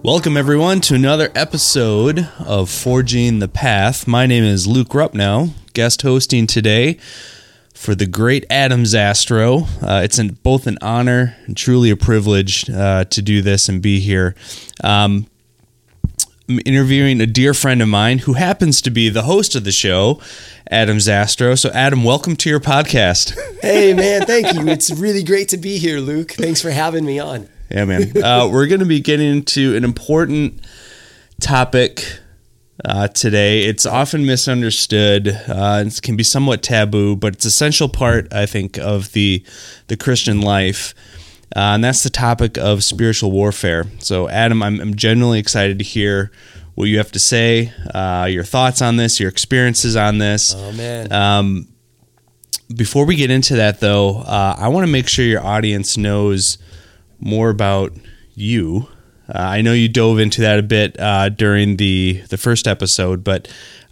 Welcome, everyone, to another episode of Forging the Path. My name is Luke Rupnow, guest hosting today for the great Adam Zastro. It's both an honor and truly a privilege to do this and be here. I'm interviewing a dear friend of mine who happens to be the host of the show, Adam Zastro. So, Adam, welcome to your podcast. Hey, man, thank you. It's really great to be here, Luke. Thanks for having me on. Yeah, man. We're going to be getting into an important topic today. It's often misunderstood. It can be somewhat taboo, but it's an essential part, I think, of the Christian life. And that's the topic of spiritual warfare. So, Adam, I'm genuinely excited to hear what you have to say, your thoughts on this, your experiences on this. Oh, man. Before we get into that, though, I want to make sure your audience knows more about you. I know you dove into that a bit during the first episode, but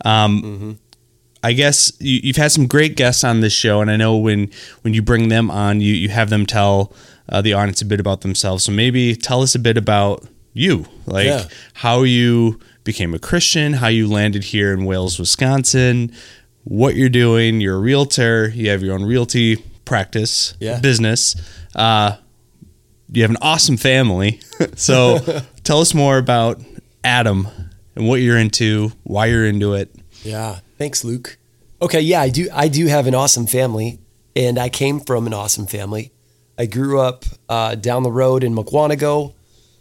I guess you've had some great guests on this show, and I know when you bring them on, you have them tell the audience a bit about themselves. So maybe tell us a bit about you, how you became a Christian, how you landed here in Wales, Wisconsin, what you're doing. You're a realtor. You have your own realty practice, business. You have an awesome family. So tell us more about Adam and what you're into, why you're into it. Yeah. Thanks, Luke. Okay. Yeah, I do have an awesome family, and I came from an awesome family. I grew up down the road in Mukwonago.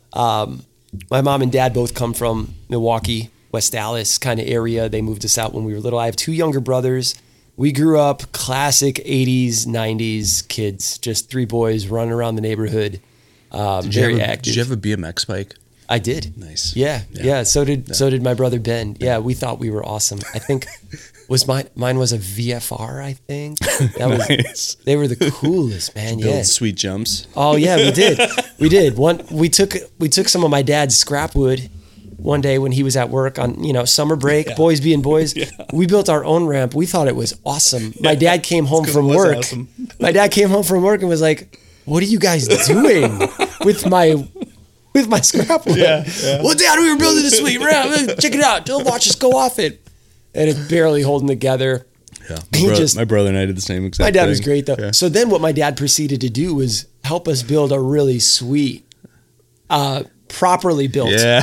My mom and dad both come from Milwaukee, West Dallas kind of area. They moved us out when we were little. I have two younger brothers. We grew up classic 80s, 90s kids, just three boys running around the neighborhood. Very active. Did you have a BMX bike? I did. Nice. Yeah. So did my brother Ben. Yeah, we thought we were awesome. I think mine was a VFR. I think that nice. They were the coolest, man. Build sweet jumps. Oh yeah, we did. We took some of my dad's scrap wood one day when he was at work on summer break. Boys being boys. Yeah. We built our own ramp. We thought it was awesome. My dad came home from work. Awesome. My dad came home from work and was like, "What are you guys doing with my scrap wood?" Yeah. Well, Dad, we were building a sweet ramp. Check it out. Don't watch us go off it. And it's barely holding together. Yeah. My brother and I did the same exact thing. My dad was great, though. Yeah. So then what my dad proceeded to do was help us build a really sweet, properly built. Yeah.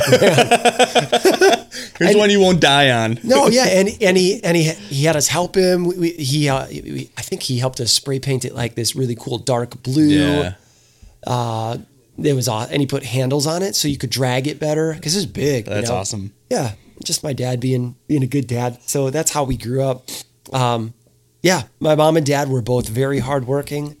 Here's one you won't die on. No, yeah, and he had us help him. I think he helped us spray paint it like this really cool dark blue. Yeah. It was and he put handles on it so you could drag it better because it's big. That's awesome. Yeah, just my dad being a good dad. So that's how we grew up. My mom and dad were both very hardworking.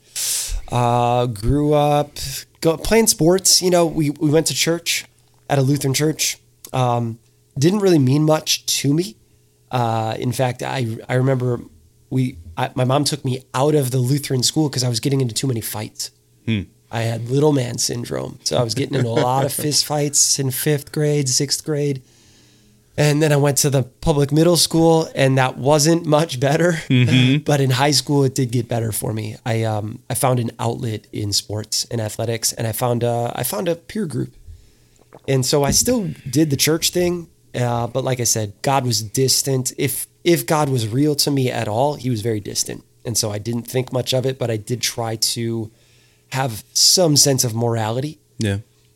Grew up playing sports. We went to church at a Lutheran church. Didn't really mean much to me. In fact, I remember my mom took me out of the Lutheran school because I was getting into too many fights. I had little man syndrome. So I was getting into a lot of fist fights in 5th grade, 6th grade. And then I went to the public middle school, and that wasn't much better. Mm-hmm. But in high school, it did get better for me. I found an outlet in sports and athletics, and I found a peer group. And so I still did the church thing, but like I said, God was distant. If God was real to me at all, he was very distant. And so I didn't think much of it, but I did try to have some sense of morality. Yeah.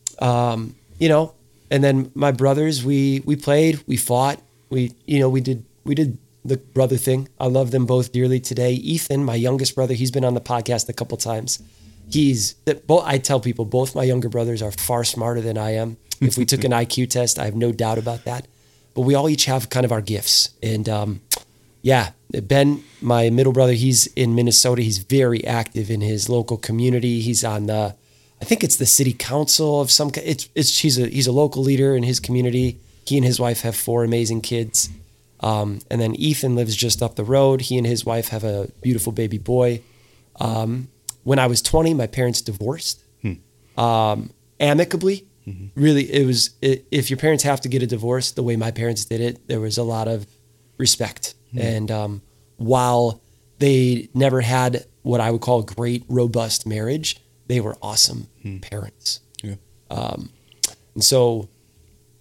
And then my brothers, we played, we fought, we did the brother thing. I love them both dearly today. Ethan, my youngest brother, he's been on the podcast a couple times. I tell people both my younger brothers are far smarter than I am. If we took an IQ test, I have no doubt about that. But we all each have kind of our gifts. And Ben, my middle brother, he's in Minnesota. He's very active in his local community. He's on I think it's the city council of some. He's a local leader in his community. He and his wife have 4 amazing kids. And then Ethan lives just up the road. He and his wife have a beautiful baby boy. When I was 20, my parents divorced amicably. Mm-hmm. Really, if your parents have to get a divorce the way my parents did it, there was a lot of respect. Mm-hmm. And while they never had what I would call a great, robust marriage, they were awesome parents. Yeah. And so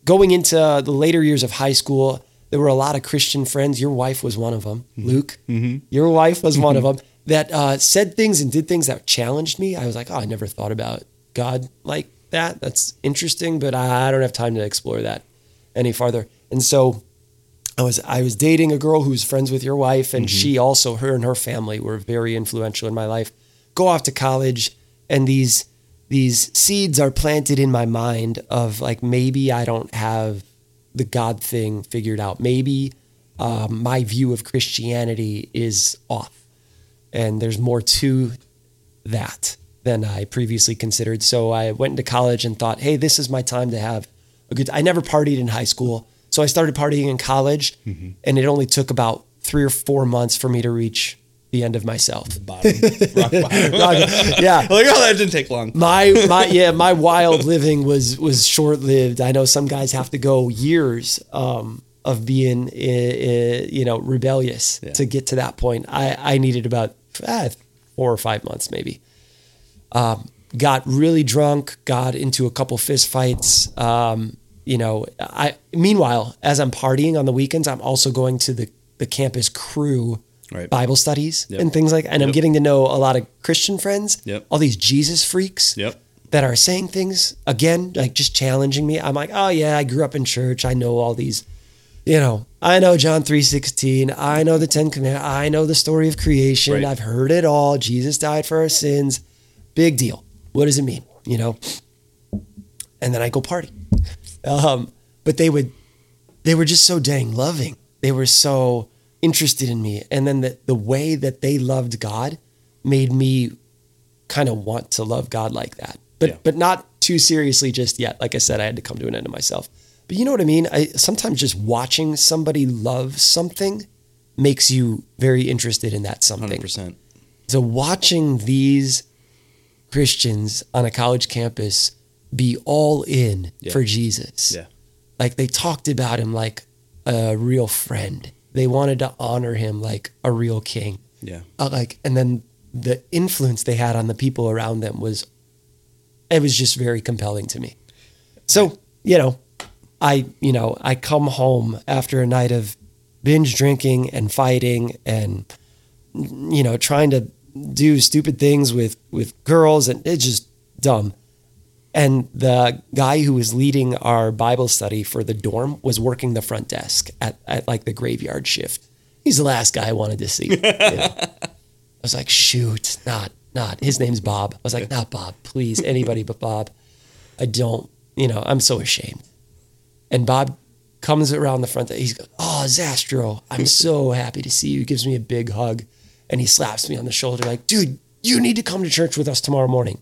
going into the later years of high school, there were a lot of Christian friends. Your wife was one of them, Luke. Your wife was one of them that said things and did things that challenged me. I was like, oh, I never thought about God like that. That's interesting, but I don't have time to explore that any farther. And so I was dating a girl who was friends with your wife, and she also, her and her family were very influential in my life. Go off to college, and these seeds are planted in my mind of like, maybe I don't have the God thing figured out. Maybe my view of Christianity is off, and there's more to that than I previously considered. So I went into college and thought, hey, this is my time to have a good. I never partied in high school, so I started partying in college, and it only took about 3 or 4 months for me to reach the end of myself. Rock bottom. Yeah. Like, oh, that didn't take long. My wild living was short lived. I know some guys have to go years of being rebellious to get to that point. I needed about 4 or 5 months maybe. Got really drunk. Got into a couple fist fights. Meanwhile, as I'm partying on the weekends, I'm also going to the campus crew Bible studies and things like, and I'm getting to know a lot of Christian friends, all these Jesus freaks that are saying things again, like just challenging me. I'm like, oh yeah, I grew up in church. I know all these, I know John 3:16. I know the 10 Commandments. I know the story of creation. Right. I've heard it all. Jesus died for our sins. Big deal. What does it mean? And then I go party. But they were just so dang loving. They were so interested in me. And then the way that they loved God made me kind of want to love God like that, but not too seriously just yet. Like I said, I had to come to an end of myself, but you know what I mean? Sometimes just watching somebody love something makes you very interested in that something. 100%. So watching these Christians on a college campus be all in for Jesus. Yeah. Like they talked about him like a real friend. They wanted to honor him like a real king. Yeah. And then the influence they had on the people around them was just very compelling to me. So, I come home after a night of binge drinking and fighting and, trying to do stupid things with girls, and it's just dumb. And the guy who was leading our Bible study for the dorm was working the front desk at like the graveyard shift. He's the last guy I wanted to see. I was like, shoot, not. His name's Bob. I was like, not Bob, please, anybody but Bob. I don't, I'm so ashamed. And Bob comes around the front. He's goes, oh, Zastro, I'm so happy to see you. He gives me a big hug and he slaps me on the shoulder like, dude, you need to come to church with us tomorrow morning.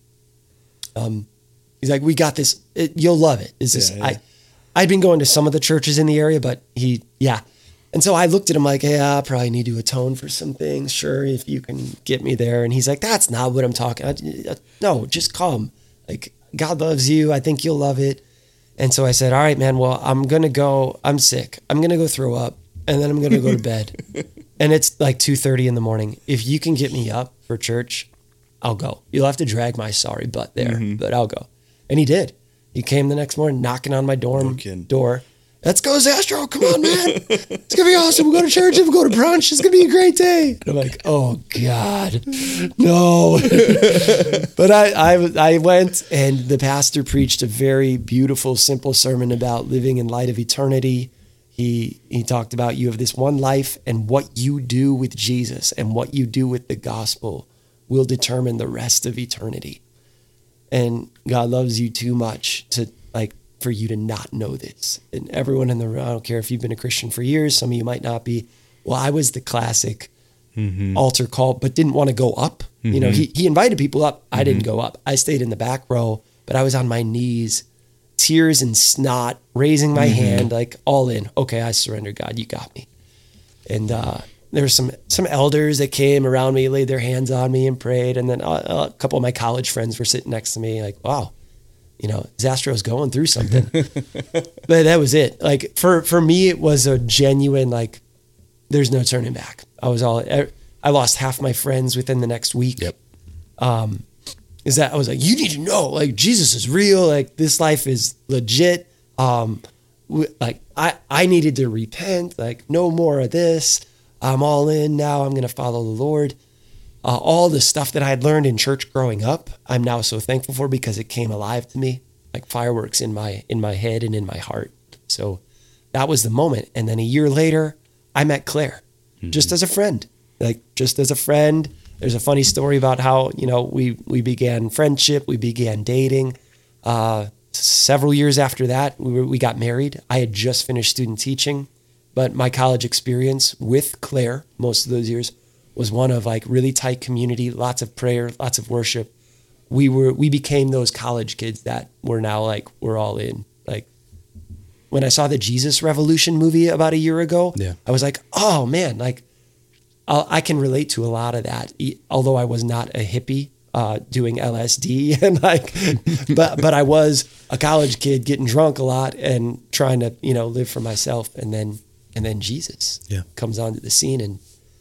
He's like, we got this. You'll love it. I'd been going to some of the churches in the area, but And so I looked at him like, I probably need to atone for some things. Sure, if you can get me there. And he's like, that's not what I'm talking. No, just come. Like, God loves you. I think you'll love it. And so I said, all right, man, well, I'm going to go. I'm sick. I'm going to go throw up. And then I'm going to go to bed. And it's like 2:30 in the morning. If you can get me up for church, I'll go. You'll have to drag my sorry butt there, but I'll go. And he did. He came the next morning knocking on my dorm door. Let's go, Zastro. Come on, man. It's going to be awesome. We'll go to church and we'll go to brunch. It's going to be a great day. And I'm like, oh, God, no. But I went, and the pastor preached a very beautiful, simple sermon about living in light of eternity. He talked about you have this one life, and what you do with Jesus and what you do with the gospel will determine the rest of eternity. And God loves you too much for you to not know this. And everyone in the room, I don't care if you've been a Christian for years, some of you might not be. Well, I was the classic altar call, but didn't want to go up. He invited people up. I didn't go up. I stayed in the back row, but I was on my knees, tears and snot, raising my hand, like all in. Okay, I surrender, God, you got me. And there were some elders that came around me, laid their hands on me and prayed. And then a couple of my college friends were sitting next to me like, wow, Zastro's going through something. But that was it. Like for me, it was a genuine, like, there's no turning back. I lost half my friends within the next week. Yep. I was like, you need to know, like, Jesus is real. Like, this life is legit. I needed to repent, like no more of this. I'm all in now. I'm going to follow the Lord. All the stuff that I had learned in church growing up, I'm now so thankful for because it came alive to me like fireworks in my head and in my heart. So that was the moment. And then a year later, I met Claire just as a friend, There's a funny story about how, we began friendship, we began dating. Several years after that, we got married. I had just finished student teaching, but my college experience with Claire, most of those years, was one of like really tight community, lots of prayer, lots of worship. We became those college kids that we're now like, we're all in. Like when I saw the Jesus Revolution movie about a year ago, I was like, oh man, like I can relate to a lot of that. Although I was not a hippie doing LSD and but I was a college kid getting drunk a lot and trying to, live for myself. And then Jesus comes onto the scene and,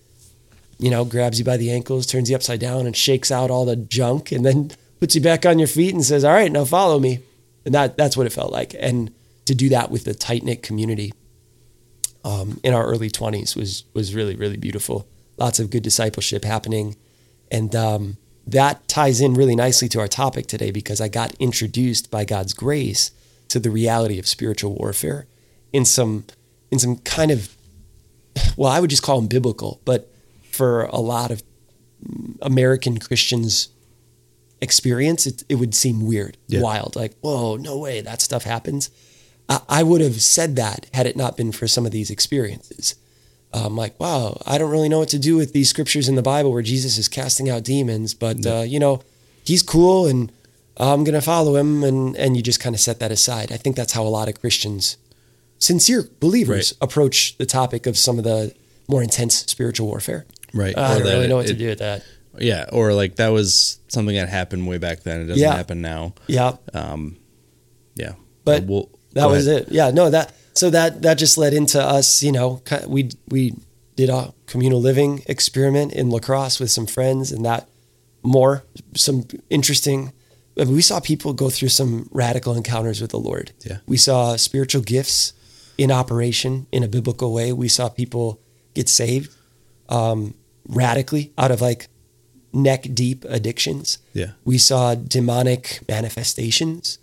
grabs you by the ankles, turns you upside down and shakes out all the junk and then puts you back on your feet and says, all right, now follow me. And that's what it felt like. And to do that with a tight-knit community in our early 20s was really, really beautiful. Lots of good discipleship happening. And that ties in really nicely to our topic today because I got introduced by God's grace to the reality of spiritual warfare in some kind of, well, I would just call them biblical, but for a lot of American Christians experience, it would seem weird, wild, like, whoa, no way, that stuff happens. I would have said that had it not been for some of these experiences. Like, wow, I don't really know what to do with these scriptures in the Bible where Jesus is casting out demons, but, he's cool and I'm going to follow him. And you just kind of set that aside. I think that's how a lot of Christians, sincere believers, approach the topic of some of the more intense spiritual warfare. Right. I don't really know what to do with that. Yeah. Or like that was something that happened way back then. It doesn't happen now. Yeah. Yeah. But that was it. Yeah. No, so that just led into us, we did a communal living experiment in La Crosse with some friends and some interesting, we saw people go through some radical encounters with the Lord. Yeah. We saw spiritual gifts in operation in a biblical way. We saw people get saved radically out of like neck deep addictions. Yeah. We saw demonic manifestations.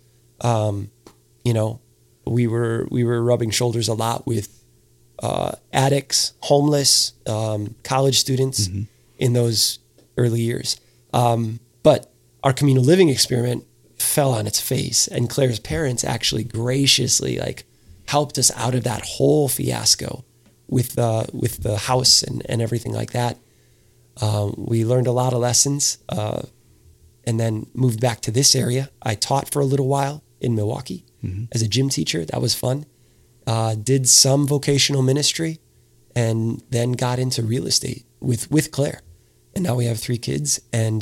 We were rubbing shoulders a lot with addicts, homeless, college students in those early years. But our communal living experiment fell on its face, and Claire's parents actually graciously like helped us out of that whole fiasco with the house and everything like that. We learned a lot of lessons, and then moved back to this area. I taught for a little while in Milwaukee as a gym teacher. That was fun. Did some vocational ministry and then got into real estate with Claire. And now we have 3 kids. And,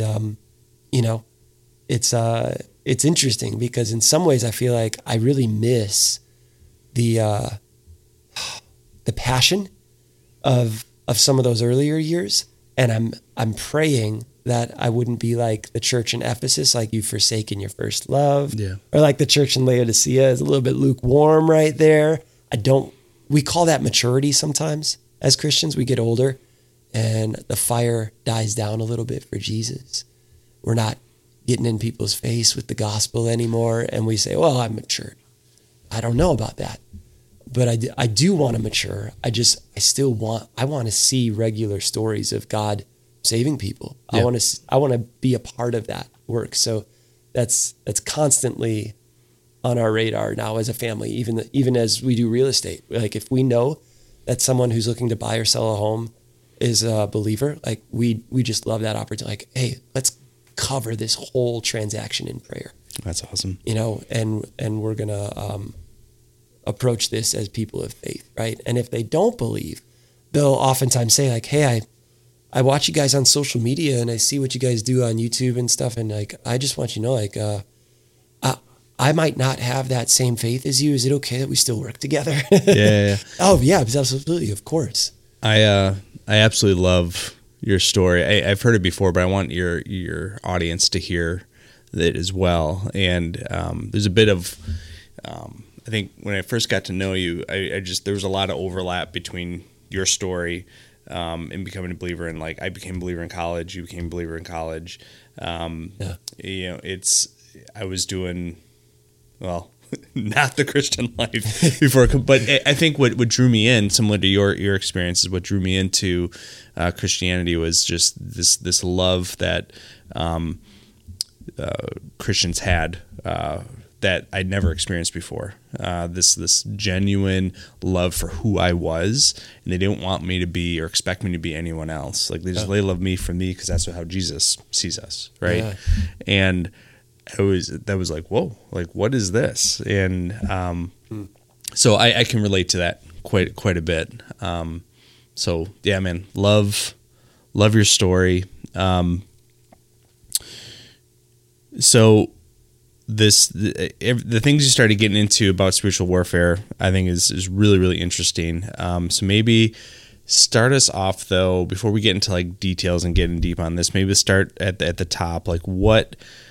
it's interesting because in some ways I feel like I really miss the passion of some of those earlier years. And I'm praying that I wouldn't be like the church in Ephesus, like you've forsaken your first love, or like the church in Laodicea is a little bit lukewarm right there. We call that maturity sometimes as Christians. We get older and the fire dies down a little bit for Jesus. We're not getting in people's face with the gospel anymore. And we say, well, I'm mature. I don't know about that, but I do want to mature. I want to see regular stories of God saving people. Yeah. I want to be a part of that work. So that's constantly on our radar now as a family, even as we do real estate. Like if we know that someone who's looking to buy or sell a home is a believer, like we just love that opportunity. Like, hey, let's cover this whole transaction in prayer. That's awesome. And we're going to approach this as people of faith, right? And if they don't believe, they'll oftentimes say like, hey, I watch you guys on social media and I see what you guys do on YouTube and stuff. And like, I just want you to know, like, I might not have that same faith as you. Is it okay that we still work together? Yeah. Oh yeah, absolutely. Of course. I absolutely love your story. I've heard it before, but I want your audience to hear it as well. And there's a bit of I think when I first got to know you, I just, there was a lot of overlap between your story and becoming a believer. And like, I became a believer in college. You became a believer in college. You know, I was doing, well, not the Christian life before, but I think what drew me in, similar to your experiences, what drew me into Christianity was just this love that Christians had that I'd never experienced before. This genuine love for who I was, and they didn't want me to be or expect me to be anyone else. Like they love me for me because that's how Jesus sees us, right? Yeah. And that was like, whoa, like what is this? And so I can relate to that quite a bit. So yeah, man, love your story. So the things you started getting into about spiritual warfare, I think is really, really interesting. So maybe start us off though, before we get into like details and getting deep on this, maybe start at the top. Like what,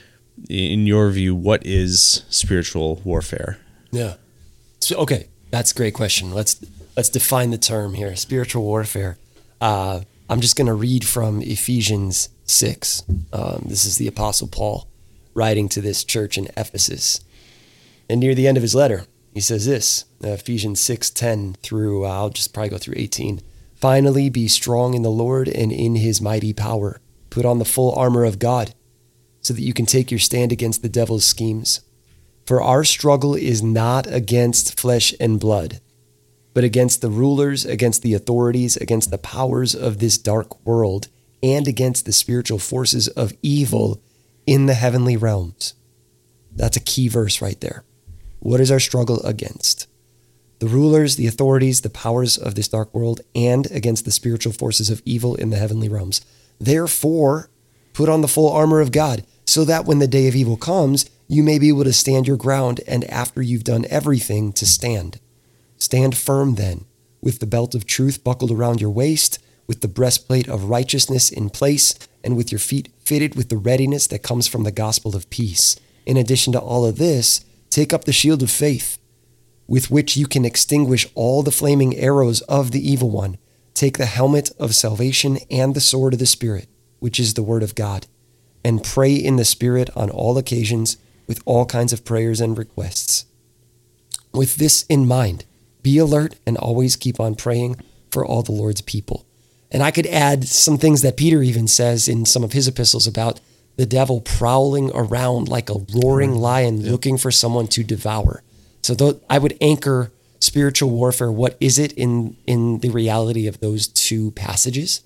in your view, what is spiritual warfare? Yeah. So, okay. That's a great question. Let's define the term here. Spiritual warfare. I'm just going to read from Ephesians 6. This is the Apostle Paul writing to this church in Ephesus. And near the end of his letter, he says this, Ephesians 6:10 through, I'll just probably go through 18. Finally, be strong in the Lord and in his mighty power. Put on the full armor of God so that you can take your stand against the devil's schemes. For our struggle is not against flesh and blood, but against the rulers, against the authorities, against the powers of this dark world, and against the spiritual forces of evil in the heavenly realms. That's a key verse right there. What is our struggle against? The rulers, the authorities, the powers of this dark world, and against the spiritual forces of evil in the heavenly realms. Therefore, put on the full armor of God, so that when the day of evil comes, you may be able to stand your ground, and after you've done everything, to stand. Stand firm then, with the belt of truth buckled around your waist, with the breastplate of righteousness in place, and with your feet fitted with the readiness that comes from the gospel of peace. In addition to all of this, take up the shield of faith, with which you can extinguish all the flaming arrows of the evil one. Take the helmet of salvation and the sword of the Spirit, which is the word of God, and pray in the Spirit on all occasions with all kinds of prayers and requests. With this in mind, be alert and always keep on praying for all the Lord's people. And I could add some things that Peter even says in some of his epistles about the devil prowling around like a roaring lion looking for someone to devour. So I would anchor spiritual warfare. What is it in the reality of those two passages?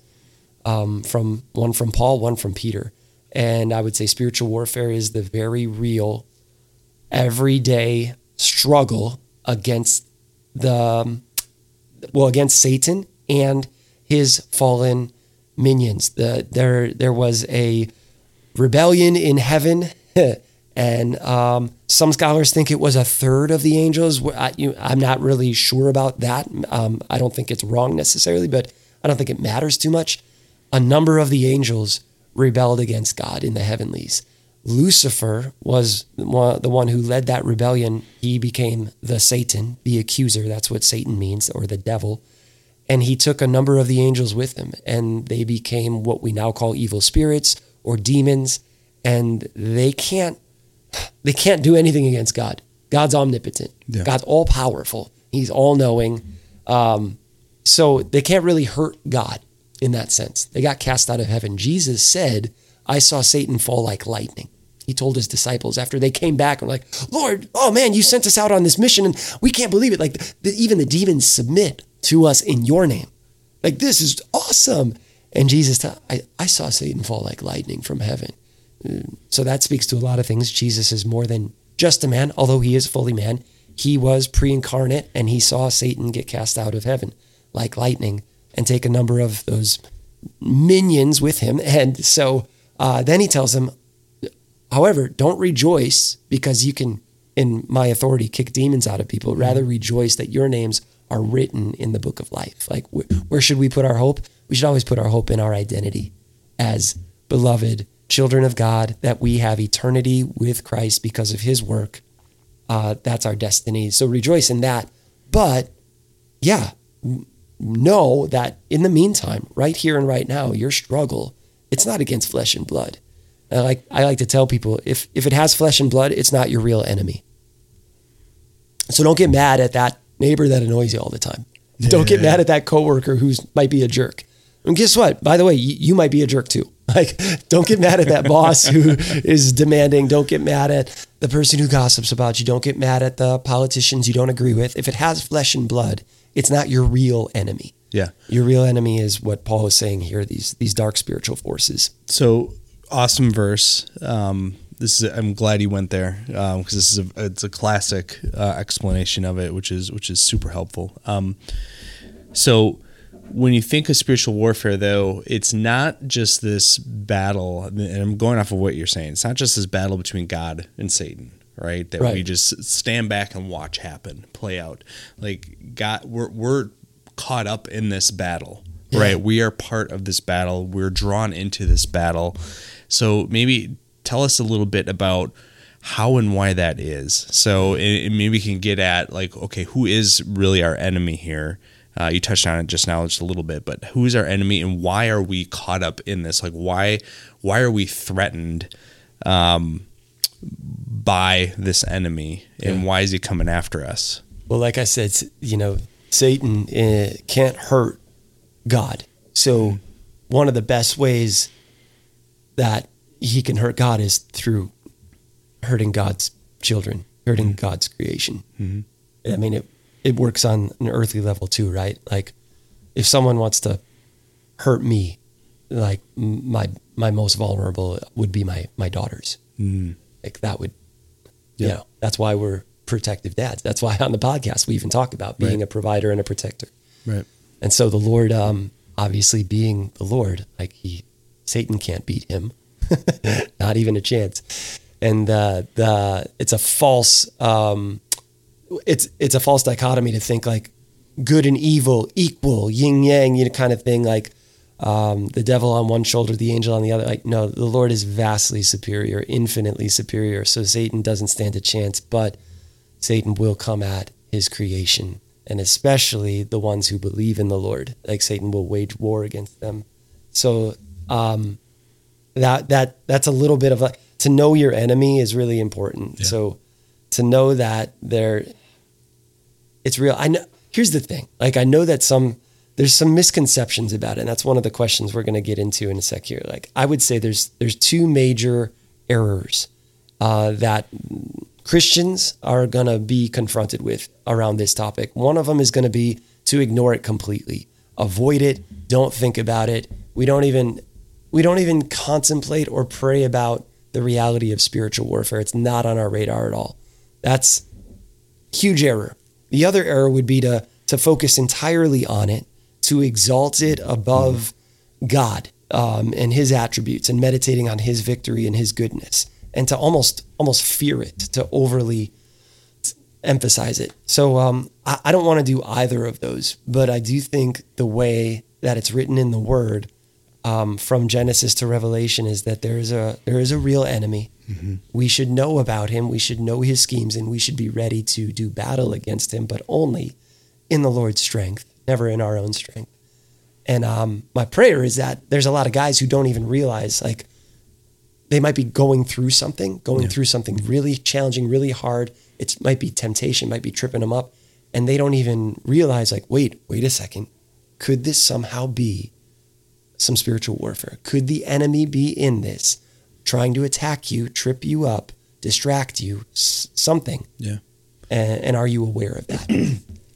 From one from Paul, one from Peter. And I would say spiritual warfare is the very real, everyday struggle against against Satan and his fallen minions. There was a rebellion in heaven, and some scholars think it was a third of the angels. I'm not really sure about that. I don't think it's wrong necessarily, but I don't think it matters too much. A number of the angels rebelled against God in the heavenlies. Lucifer was the one who led that rebellion. He became the Satan, the accuser. That's what Satan means, or the devil. And he took a number of the angels with him, and they became what we now call evil spirits or demons. And they can't do anything against God. God's omnipotent. Yeah. God's all powerful. He's all knowing. So they can't really hurt God in that sense. They got cast out of heaven. Jesus said, I saw Satan fall like lightning. He told his disciples after they came back and were like, Lord, oh man, you sent us out on this mission and we can't believe it. Like even the demons submit to us in your name. Like, this is awesome. And Jesus said, I saw Satan fall like lightning from heaven. So that speaks to a lot of things. Jesus is more than just a man, although he is fully man. He was pre-incarnate and he saw Satan get cast out of heaven like lightning and take a number of those minions with him. And so then he tells them, however, don't rejoice because you can, in my authority, kick demons out of people. Rather rejoice that your names are written in the book of life. Like, where should we put our hope? We should always put our hope in our identity as beloved children of God, that we have eternity with Christ because of his work that's our destiny. So rejoice in that. But yeah, know that in the meantime, right here and right now, your struggle, it's not against flesh and blood. I like to tell people, if it has flesh and blood, it's not your real enemy. So don't get mad at that neighbor that annoys you all the time. Yeah. Don't get mad at that coworker who might be a jerk. And guess what? By the way, you might be a jerk too. Like, don't get mad at that boss who is demanding. Don't get mad at the person who gossips about you. Don't get mad at the politicians you don't agree with. If it has flesh and blood, it's not your real enemy. Yeah. Your real enemy is what Paul is saying here, these dark spiritual forces. So awesome verse. I'm glad you went there, because it's a classic explanation of it, which is super helpful. So when you think of spiritual warfare, though, it's not just this battle, and I'm going off of what you're saying. It's not just this battle between God and Satan, right? That we just stand back and watch happen, play out. Like, God, we're caught up in this battle, right? We are part of this battle. We're drawn into this battle. So maybe tell us a little bit about how and why that is. So maybe we can get at, like, okay, who is really our enemy here? You touched on it just now, just a little bit, but who is our enemy and why are we caught up in this? Like, why are we threatened by this enemy, and why is he coming after us? Well, like I said, Satan can't hurt God. So one of the best ways that he can hurt God is through hurting God's children, hurting God's creation. Mm-hmm. I mean, it works on an earthly level too, right? Like, if someone wants to hurt me, like, my most vulnerable would be my daughters. Like, that would, that's why we're protective dads. That's why on the podcast we even talk about being a provider and a protector. Right. And so the Lord, obviously being the Lord, like, Satan can't beat him, not even a chance. And it's a false. It's a false dichotomy to think like good and evil equal, yin yang, kind of thing. Like, the devil on one shoulder, the angel on the other. Like, no, the Lord is vastly superior, infinitely superior. So Satan doesn't stand a chance, but Satan will come at his creation, and especially the ones who believe in the Lord. Like, Satan will wage war against them. So that's a little bit of to know your enemy is really important. Yeah. So to know that it's real. I know. Here's the thing. Like, I know that there's some misconceptions about it, and that's one of the questions we're going to get into in a sec here. Like, I would say there's two major errors that Christians are going to be confronted with around this topic. One of them is going to be to ignore it completely, avoid it, don't think about it. We don't even contemplate or pray about the reality of spiritual warfare. It's not on our radar at all. That's huge error. The other error would be to focus entirely on it, to exalt it above God and his attributes, and meditating on his victory and his goodness, and to almost fear it, to overly emphasize it. So I don't want to do either of those, but I do think the way that it's written in the Word, from Genesis to Revelation, is that there is a real enemy. Mm-hmm. We should know about him. We should know his schemes, and we should be ready to do battle against him, but only in the Lord's strength, never in our own strength. And my prayer is that there's a lot of guys who don't even realize, like, they might be going through something really challenging, really hard. It might be temptation, might be tripping them up, and they don't even realize, like, wait a second. Could this somehow be some spiritual warfare? Could the enemy be in this, trying to attack you, trip you up, distract you, something? Yeah. And are you aware of that?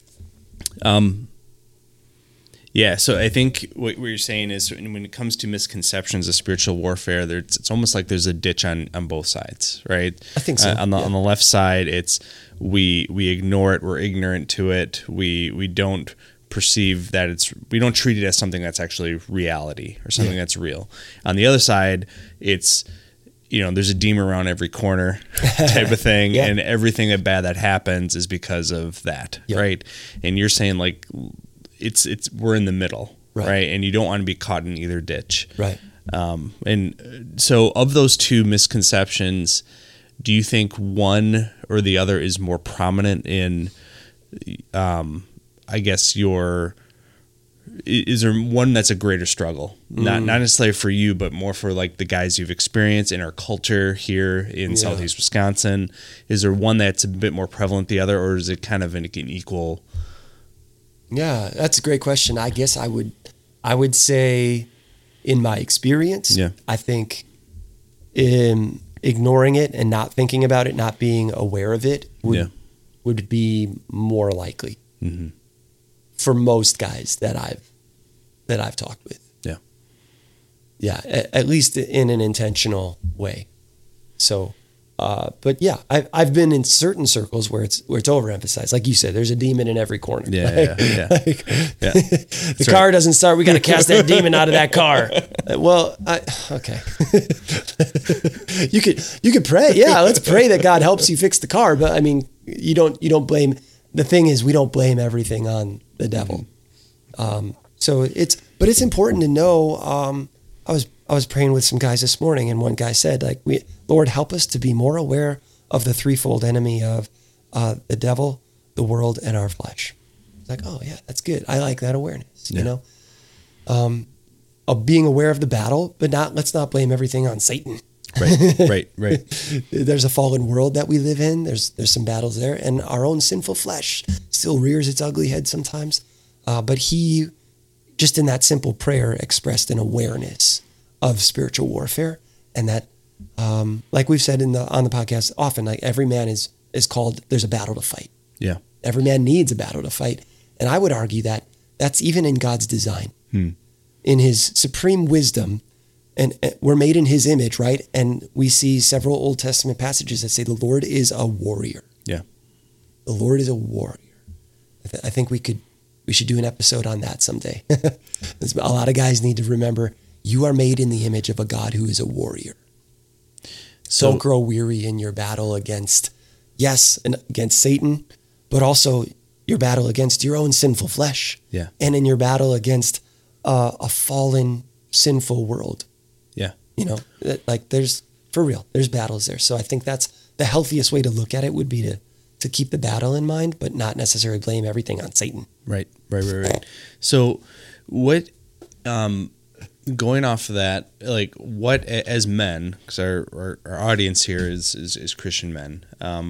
Yeah, so I think what you're saying is, when it comes to misconceptions of spiritual warfare, it's almost like there's a ditch on both sides, right? I think so. On the left side, it's we ignore it, we're ignorant to it, we don't perceive that we don't treat it as something that's actually reality or something that's real. On the other side, it's, there's a demon around every corner type of thing, and everything bad that happens is because of that, right? And you're saying, like, we're in the middle, right? And you don't want to be caught in either ditch, right? And so, of those two misconceptions, Do you think one or the other is more prominent in, I guess, is there one that's a greater struggle? Not necessarily for you, but more for like the guys you've experienced in our culture here in Southeast Wisconsin. Is there one that's a bit more prevalent than the other, or is it kind of an equal? Yeah, that's a great question. I guess I would say, in my experience, I think ignoring it and not thinking about it, not being aware of it would be more likely for most guys that I've talked with. Yeah, at least in an intentional way. So, but yeah, I've been in certain circles where it's overemphasized. Like you said, there's a demon in every corner. The car doesn't start. We got to cast that demon out of that car. Well, okay. You could pray. Yeah, let's pray that God helps you fix the car. But I mean, you don't blame. The thing is, we don't blame everything on the devil. So it's important to know. I was praying with some guys this morning, and one guy said, like, Lord, help us to be more aware of the threefold enemy of the devil, the world, and our flesh. It's like, oh yeah, that's good. I like that awareness. You know, of being aware of the battle, but let's not blame everything on Satan. Right. There's a fallen world that we live in. There's some battles there, and our own sinful flesh still rears its ugly head sometimes. But he, just in that simple prayer, expressed an awareness of spiritual warfare, and that, like we've said on the podcast often, like every man is called. There's a battle to fight. Yeah, every man needs a battle to fight, and I would argue that that's even in God's design, in His supreme wisdom, and we're made in His image, right? And we see several Old Testament passages that say the Lord is a warrior. Yeah, the Lord is a warrior. I think we should do an episode on that someday. A lot of guys need to remember, you are made in the image of a God who is a warrior. So don't grow weary in your battle against Satan, but also your battle against your own sinful flesh. Yeah. And in your battle against a fallen, sinful world. Yeah. You know, like there's battles there. So I think that's the healthiest way to look at it would be to keep the battle in mind, but not necessarily blame everything on Satan. Right. So what, going off of that, like what, as men, because our audience here is Christian men,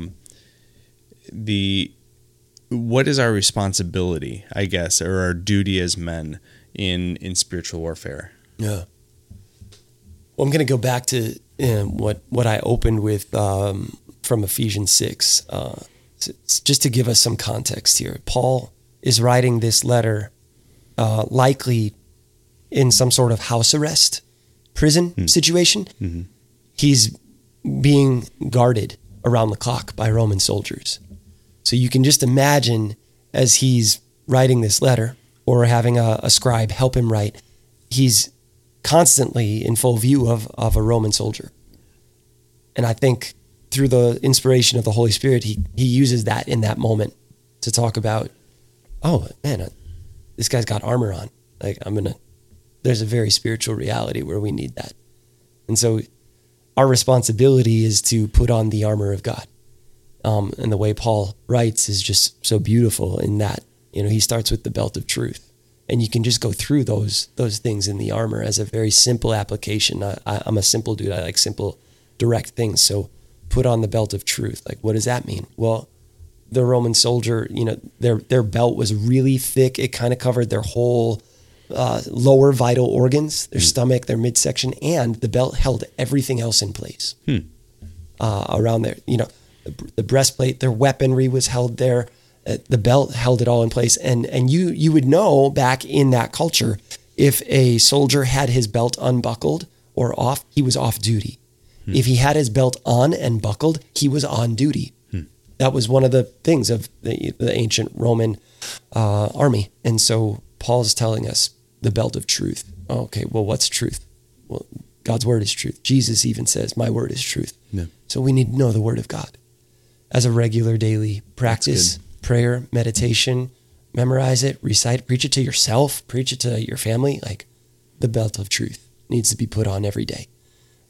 what is our responsibility, I guess, or our duty as men in spiritual warfare? Yeah. Well, I'm going to go back to what I opened with from Ephesians 6, just to give us some context here. Paul is writing this letter likely in some sort of house arrest, prison situation. Mm-hmm. He's being guarded around the clock by Roman soldiers. So you can just imagine, as he's writing this letter or having a scribe help him write, he's constantly in full view of a Roman soldier. And I think through the inspiration of the Holy Spirit, he uses that in that moment to talk about, oh man, this guy's got armor on. Like there's a very spiritual reality where we need that. And so our responsibility is to put on the armor of God. And the way Paul writes is just so beautiful in that, he starts with the belt of truth, and you can just go through those things in the armor as a very simple application. I'm a simple dude. I like simple, direct things. So put on the belt of truth. Like, what does that mean? Well, the Roman soldier, their belt was really thick. It kind of covered their whole lower vital organs, their stomach, their midsection, and the belt held everything else in place around there. The breastplate, their weaponry was held there. The belt held it all in place. And you would know back in that culture, if a soldier had his belt unbuckled or off, he was off duty. If he had his belt on and buckled, he was on duty. That was one of the things of the ancient Roman army. And so Paul's telling us the belt of truth. Okay, well, what's truth? Well, God's word is truth. Jesus even says, my word is truth. Yeah. So we need to know the word of God as a regular daily practice, prayer, meditation, memorize it, recite it, preach it to yourself, preach it to your family. Like, the belt of truth needs to be put on every day.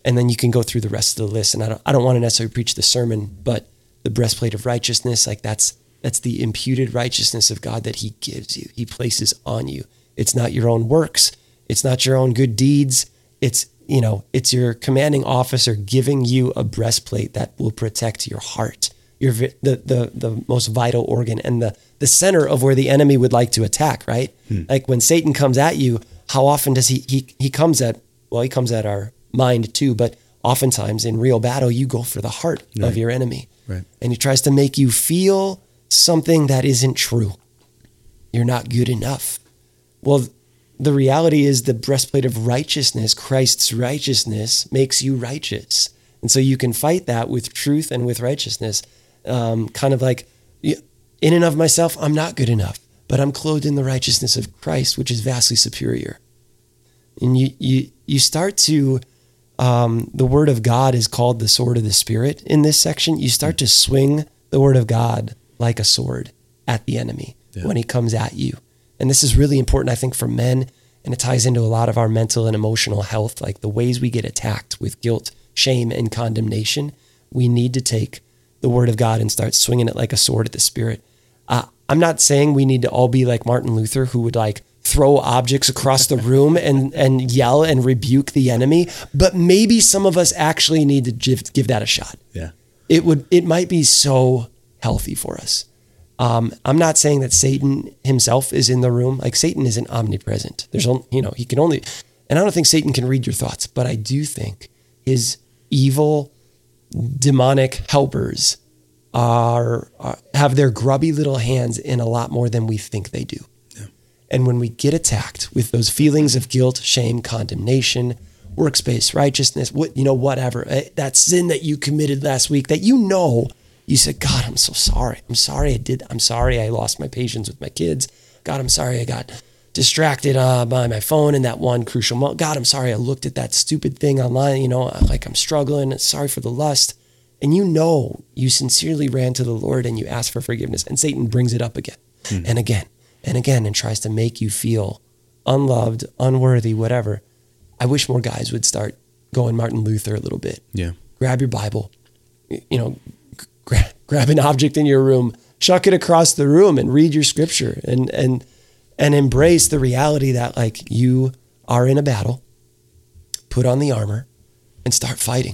And then you can go through the rest of the list. And I don't want to necessarily preach the sermon, but the breastplate of righteousness, like that's the imputed righteousness of God that he gives you. He places on you. It's not your own works. It's not your own good deeds. It's your commanding officer giving you a breastplate that will protect your heart, the most vital organ and the center of where the enemy would like to attack, right? Like when Satan comes at you, how often does he comes at our mind too, but oftentimes in real battle, you go for the heart of your enemy. Right. And he tries to make you feel something that isn't true. You're not good enough. Well, the reality is the breastplate of righteousness, Christ's righteousness, makes you righteous. And so you can fight that with truth and with righteousness. Kind of like, in and of myself, I'm not good enough, but I'm clothed in the righteousness of Christ, which is vastly superior. And you start to, the word of God is called the sword of the Spirit in this section. You start to swing the word of God like a sword at the enemy when he comes at you. And this is really important, I think, for men, and it ties into a lot of our mental and emotional health, like the ways we get attacked with guilt, shame, and condemnation. We need to take the word of God and start swinging it like a sword at the Spirit. I'm not saying we need to all be like Martin Luther, who would like throw objects across the room and yell and rebuke the enemy, but maybe some of us actually need to give that a shot. Yeah. It might be so healthy for us. I'm not saying that Satan himself is in the room. Like Satan isn't omnipresent. There's he can only, and I don't think Satan can read your thoughts, but I do think his evil demonic helpers have their grubby little hands in a lot more than we think they do. Yeah. And when we get attacked with those feelings of guilt, shame, condemnation, works-based righteousness, whatever, that sin that you committed last week that you said, God, I'm so sorry. I'm sorry I lost my patience with my kids. God, I'm sorry I got distracted by my phone in that one crucial moment. God, I'm sorry I looked at that stupid thing online, like I'm struggling. Sorry for the lust. And you sincerely ran to the Lord and you asked for forgiveness. And Satan brings it up again and again and again and tries to make you feel unloved, unworthy, whatever. I wish more guys would start going Martin Luther a little bit. Yeah. Grab your Bible, grab an object in your room, chuck it across the room and read your scripture and embrace the reality that like you are in a battle, put on the armor and start fighting.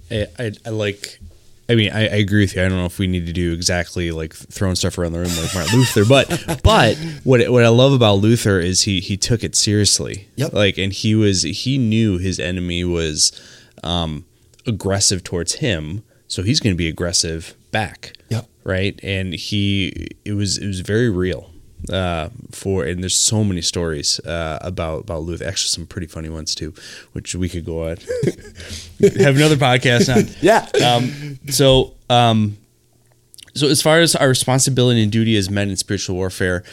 I agree with you. I don't know if we need to do exactly like throwing stuff around the room like Martin Luther, but what I love about Luther is he took it seriously. Yep. Like, and he knew his enemy was aggressive towards him, so he's going to be aggressive back. Yep. Right. And it was very real. And there's so many stories about Luther, actually some pretty funny ones too, which we could go on have another podcast on. Yeah. So as far as our responsibility and duty as men in spiritual warfare,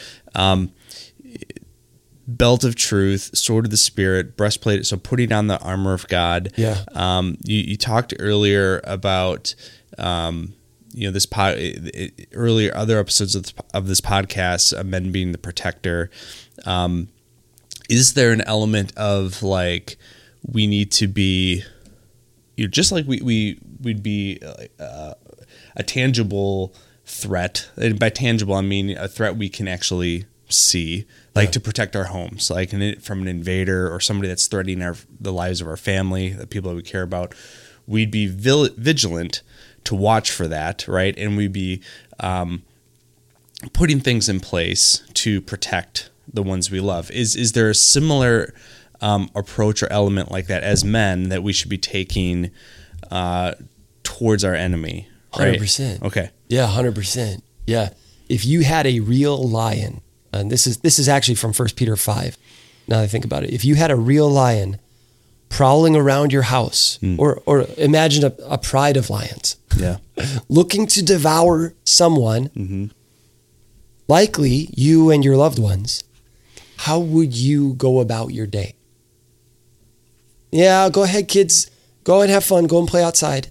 belt of truth, sword of the Spirit, breastplate, so putting on the armor of God. Yeah. You talked earlier about this earlier other episodes of this podcast, men being the protector. Is there an element of like we need to be, just like we'd be a tangible threat, and by tangible I mean a threat we can actually see, like to protect our homes, like from an invader or somebody that's threatening the lives of our family, the people that we care about. We'd be vigilant to watch for that, right? And we'd be putting things in place to protect the ones we love. Is there a similar approach or element like that as men that we should be taking towards our enemy? Right? 100%. Okay. Yeah, 100%. Yeah. If you had a real lion, and this is actually from 1 Peter 5, now that I think about it. If you had a real lion prowling around your house, or imagine a pride of lions, looking to devour someone, likely you and your loved ones, how would you go about your day? Yeah, go ahead, kids. Go and have fun. Go and play outside.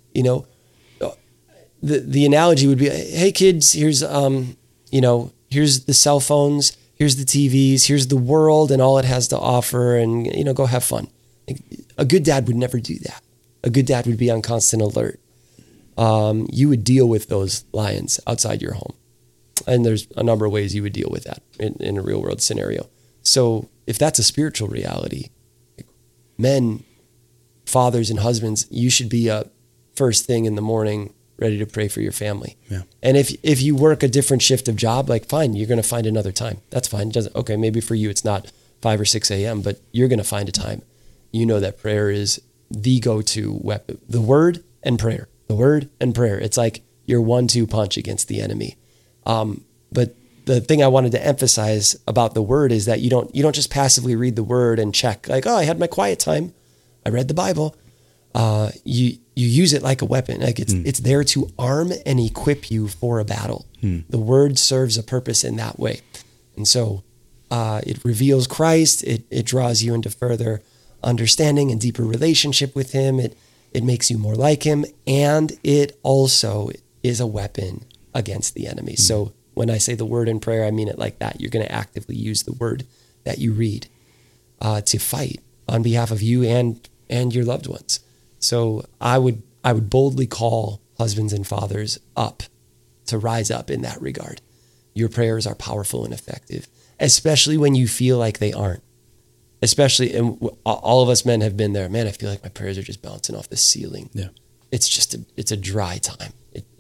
The analogy would be, hey, kids, here's here's the cell phones, here's the TVs, here's the world and all it has to offer, and go have fun. A good dad would never do that. A good dad would be on constant alert. You would deal with those lions outside your home. And there's a number of ways you would deal with that in a real world scenario. So if that's a spiritual reality, men, fathers and husbands, you should be up first thing in the morning, ready to pray for your family. Yeah. And if you work a different shift of job, like fine, you're going to find another time. That's fine. Okay, maybe for you it's not 5 or 6 a.m., but you're going to find a time. You know that prayer is the go-to weapon. The word and prayer. The word and prayer. It's like your 1-2 punch against the enemy. But the thing I wanted to emphasize about the word is that you don't just passively read the word and check like, oh, I had my quiet time. I read the Bible. You use it like a weapon. Like it's there to arm and equip you for a battle. The word serves a purpose in that way. And so it reveals Christ. It draws you into further understanding and deeper relationship with him. It makes you more like him. And it also is a weapon against the enemy. So when I say the word in prayer, I mean it like that. You're going to actively use the word that you read to fight on behalf of you and your loved ones. So I would boldly call husbands and fathers up to rise up in that regard. Your prayers are powerful and effective, especially when you feel like they aren't. Especially, and all of us men have been there. Man, I feel like my prayers are just bouncing off the ceiling. Yeah, it's a dry time.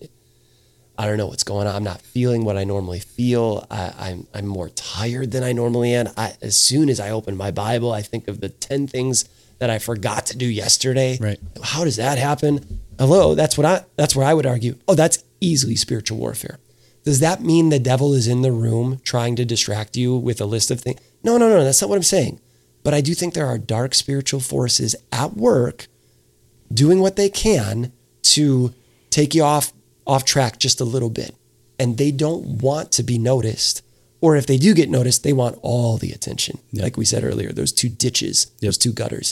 I don't know what's going on. I'm not feeling what I normally feel. I'm more tired than I normally am. As soon as I open my Bible, I think of the 10 things that I forgot to do yesterday. Right. How does that happen? Hello, that's where I would argue. Oh, that's easily spiritual warfare. Does that mean the devil is in the room trying to distract you with a list of things? No, that's not what I'm saying. But I do think there are dark spiritual forces at work doing what they can to take you off track just a little bit. And they don't want to be noticed. Or if they do get noticed, they want all the attention. Yep. Like we said earlier, those 2 ditches, those 2 gutters.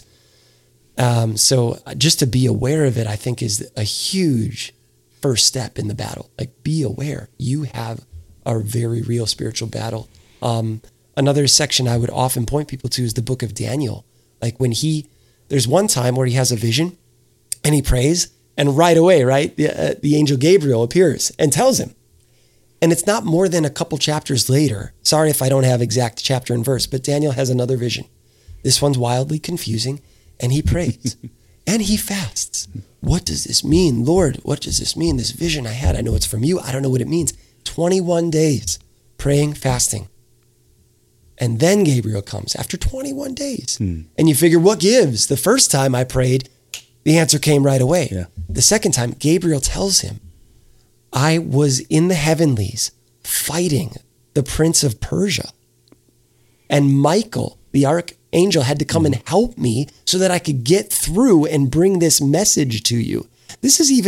So just to be aware of it, I think is a huge first step in the battle. Like be aware. You have a very real spiritual battle. Another section I would often point people to is the book of Daniel. Like when there's one time where he has a vision and he prays and right away, right, the angel Gabriel appears and tells him. And it's not more than a couple chapters later. Sorry if I don't have exact chapter and verse, but Daniel has another vision. This one's wildly confusing and he prays and he fasts. What does this mean? Lord, what does this mean? This vision I had, I know it's from you. I don't know what it means. 21 days praying, fasting. And then Gabriel comes after 21 days. And you figure, what gives? The first time I prayed, the answer came right away. Yeah. The second time, Gabriel tells him, I was in the heavenlies fighting the prince of Persia. And Michael, the archangel, had to come and help me so that I could get through and bring this message to you. This is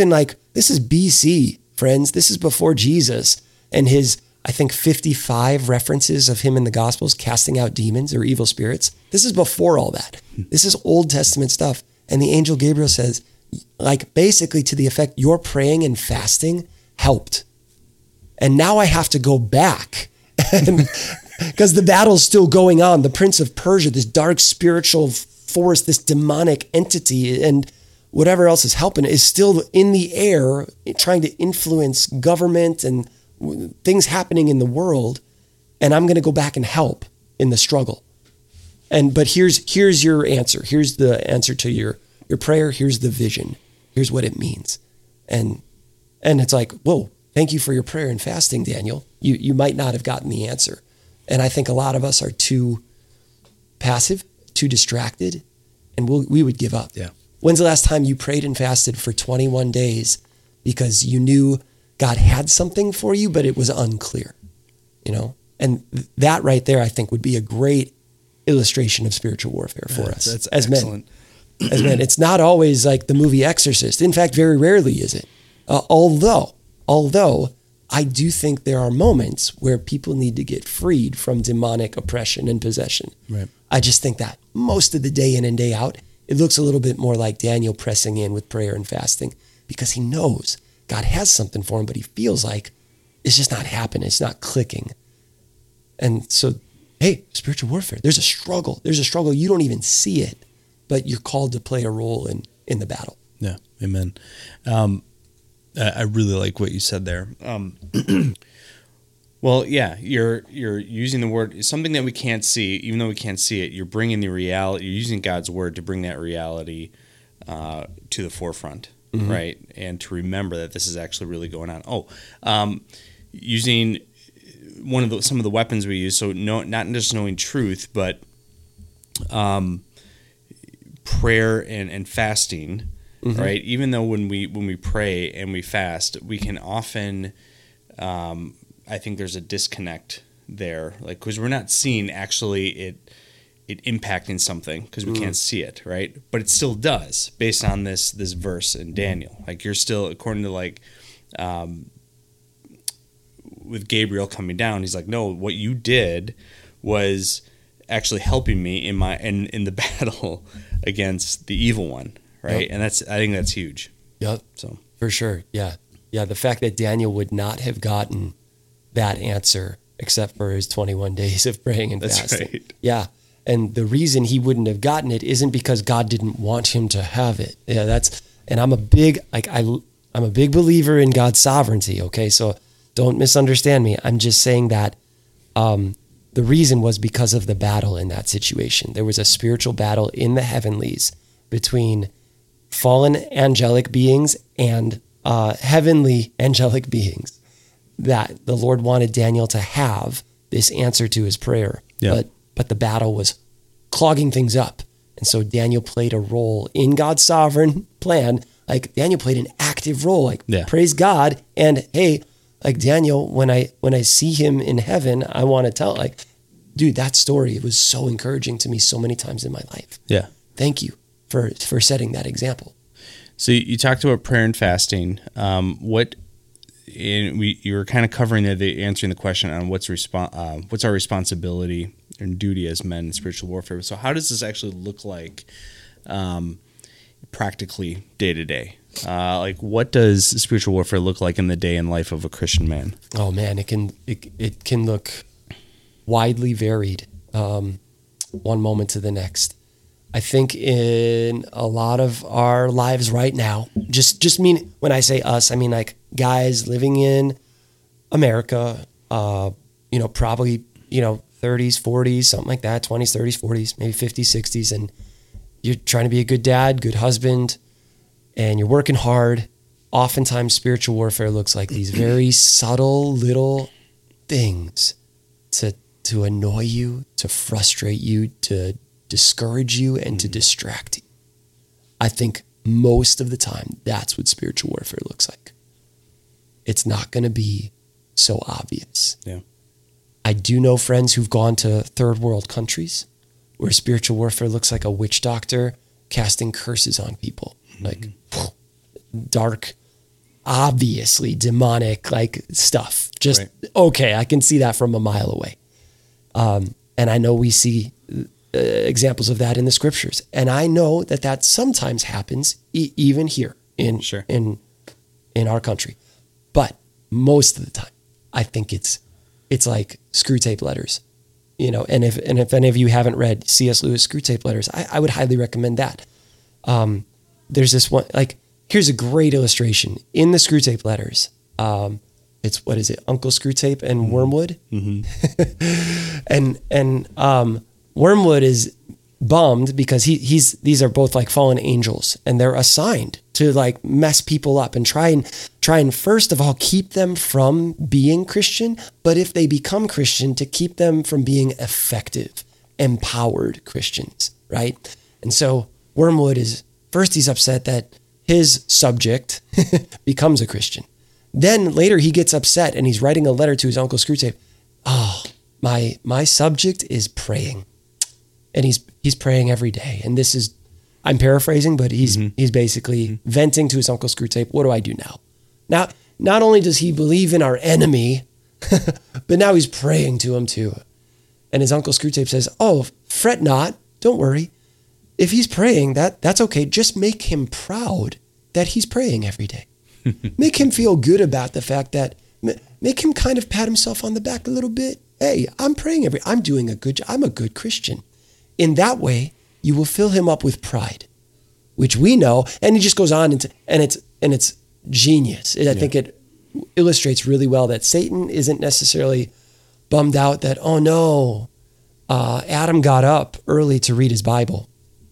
BC, friends. This is before Jesus and his, I think, 55 references of him in the Gospels casting out demons or evil spirits. This is before all that. This is Old Testament stuff. And the angel Gabriel says, like basically to the effect, your praying and fasting helped. And now I have to go back because the battle's still going on. The prince of Persia, this dark spiritual force, this demonic entity, and whatever else is helping is still in the air trying to influence government and things happening in the world. And I'm going to go back and help in the struggle. But here's your answer. Here's the answer to your prayer. Here's the vision. Here's what it means. And it's like, whoa, thank you for your prayer and fasting, Daniel. You might not have gotten the answer. And I think a lot of us are too passive, too distracted, and we would give up. Yeah. When's the last time you prayed and fasted for 21 days because you knew God had something for you, but it was unclear, And that right there, I think, would be a great illustration of spiritual warfare for us that's as excellent. men. As men, it's not always like the movie Exorcist. In fact, very rarely is it. Although I do think there are moments where people need to get freed from demonic oppression and possession. Right. I just think that most of the day in and day out, it looks a little bit more like Daniel pressing in with prayer and fasting because he knows God has something for him, but he feels like it's just not happening. It's not clicking. And so, hey, spiritual warfare, there's a struggle. There's a struggle. You don't even see it, but you're called to play a role in the battle. Yeah. Amen. I really like what you said there. Well, yeah, you're using the word, something that we can't see. Even though we can't see it, you're bringing the reality. You're using God's word to bring that reality to the forefront, right? And to remember that this is actually really going on. Using some of the weapons we use. So not just knowing truth, but prayer and fasting, right? Even though when we pray and we fast, we can often. I think there's a disconnect there, like because we're not seeing actually it impacting something because we can't see it, right? But it still does based on this verse in Daniel. Like you're still, according to like with Gabriel coming down, he's like, no, what you did was actually helping me in the battle against the evil one, right? Yep. And I think that's huge. Yep. So for sure, yeah. The fact that Daniel would not have gotten that answer except for his 21 days of praying and fasting. That's right. Yeah. And the reason he wouldn't have gotten it isn't because God didn't want him to have it. Yeah, and I'm a big believer in God's sovereignty, okay? So don't misunderstand me. I'm just saying that the reason was because of the battle in that situation. There was a spiritual battle in the heavenlies between fallen angelic beings and heavenly angelic beings, that the Lord wanted Daniel to have this answer to his prayer. Yeah. But the battle was clogging things up. And so Daniel played a role in God's sovereign plan. Like Daniel played an active role, like praise God. And hey, like Daniel, when I see him in heaven, I want to tell, like, dude, that story, it was so encouraging to me so many times in my life. Yeah. Thank you for setting that example. So you talked about prayer and fasting. You were kind of covering answering the question on what's our responsibility and duty as men in spiritual warfare. So how does this actually look like practically day to day? Like what does spiritual warfare look like in the day and life of a Christian man? Oh man, it can look widely varied, one moment to the next. I think in a lot of our lives right now, just mean when I say us, I mean like guys living in America, probably, 30s, 40s, something like that, 20s, 30s, 40s, maybe 50s, 60s. And you're trying to be a good dad, good husband, and you're working hard. Oftentimes spiritual warfare looks like these very subtle little things to annoy you, to frustrate you, to discourage you, and to distract you. I think most of the time that's what spiritual warfare looks like. It's not going to be so obvious. Yeah. I do know friends who've gone to third world countries where spiritual warfare looks like a witch doctor casting curses on people, like dark, obviously demonic, like stuff. Just, right. Okay, I can see that from a mile away. And I know we see examples of that in the scriptures. And I know that sometimes happens even here in our country. But most of the time, I think it's like Screw Tape Letters, and if any of you haven't read C.S. Lewis' Screw Tape Letters, I would highly recommend that. There's this one, like, here's a great illustration in the Screw Tape Letters. It's, what is it? Uncle Screw Tape and Wormwood. and Wormwood is bummed because these are both like fallen angels, and they're assigned to like mess people up and try and first of all keep them from being Christian, but if they become Christian, to keep them from being effective, empowered Christians, right? And so Wormwood he's upset that his subject becomes a Christian. Then later he gets upset and he's writing a letter to his Uncle Screwtape. Oh, my subject is praying. And he's praying every day. And this is, I'm paraphrasing, but he's basically venting to his Uncle Screwtape. What do I do now? Now, not only does he believe in our enemy, but now he's praying to him too. And his Uncle Screwtape says, oh, fret not, don't worry. If he's praying, that's okay. Just make him proud that he's praying every day. Make him feel good about the fact that, make him kind of pat himself on the back a little bit. Hey, I'm praying I'm doing a good job. I'm a good Christian. In that way, you will fill him up with pride. which we know. And he just goes on and it's genius. I think it illustrates really well that Satan isn't necessarily bummed out that, oh no, Adam got up early to read his Bible.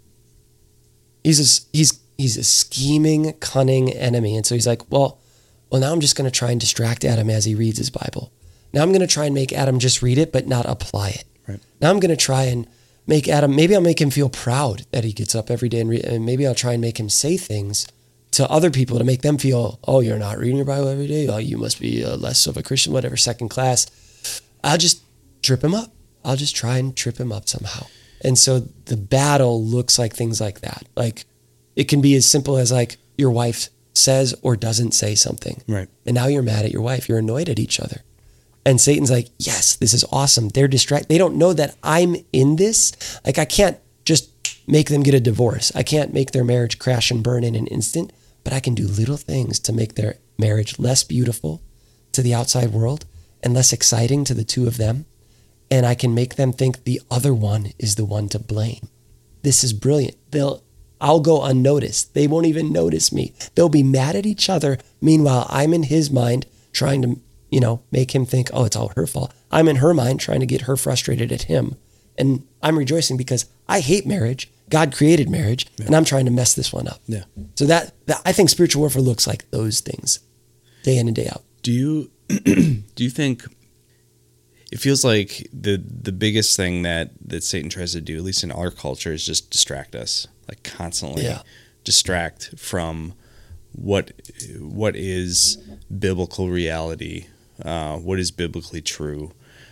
He's a scheming, cunning enemy. And so he's like, well, now I'm just going to try and distract Adam as he reads his Bible. Now I'm going to try and make Adam just read it, but not apply it. Right. Now I'm going to try and make Adam, maybe I'll make him feel proud that he gets up every day and maybe I'll try and make him say things to other people to make them feel, oh, you're not reading your Bible every day? Oh, you must be less of a Christian, whatever, second class. I'll just trip him up. I'll just try and trip him up somehow. And so the battle looks like things like that. Like it can be as simple as like your wife says or doesn't say something. Right. And now you're mad at your wife. You're annoyed at each other. And Satan's like, yes, this is awesome. They're distracted. They don't know that I'm in this. Like I can't just make them get a divorce. I can't make their marriage crash and burn in an instant, but I can do little things to make their marriage less beautiful to the outside world and less exciting to the two of them. And I can make them think the other one is the one to blame. This is brilliant. I'll go unnoticed. They won't even notice me. They'll be mad at each other. Meanwhile, I'm in his mind trying to, make him think, oh, it's all her fault. I'm in her mind trying to get her frustrated at him. And I'm rejoicing because I hate marriage. God created marriage, and I'm trying to mess this one up. Yeah. So that I think spiritual warfare looks like those things, day in and day out. Do you think it feels like the biggest thing that Satan tries to do, at least in our culture, is just distract us, like constantly distract from what is biblical reality, what is biblically true.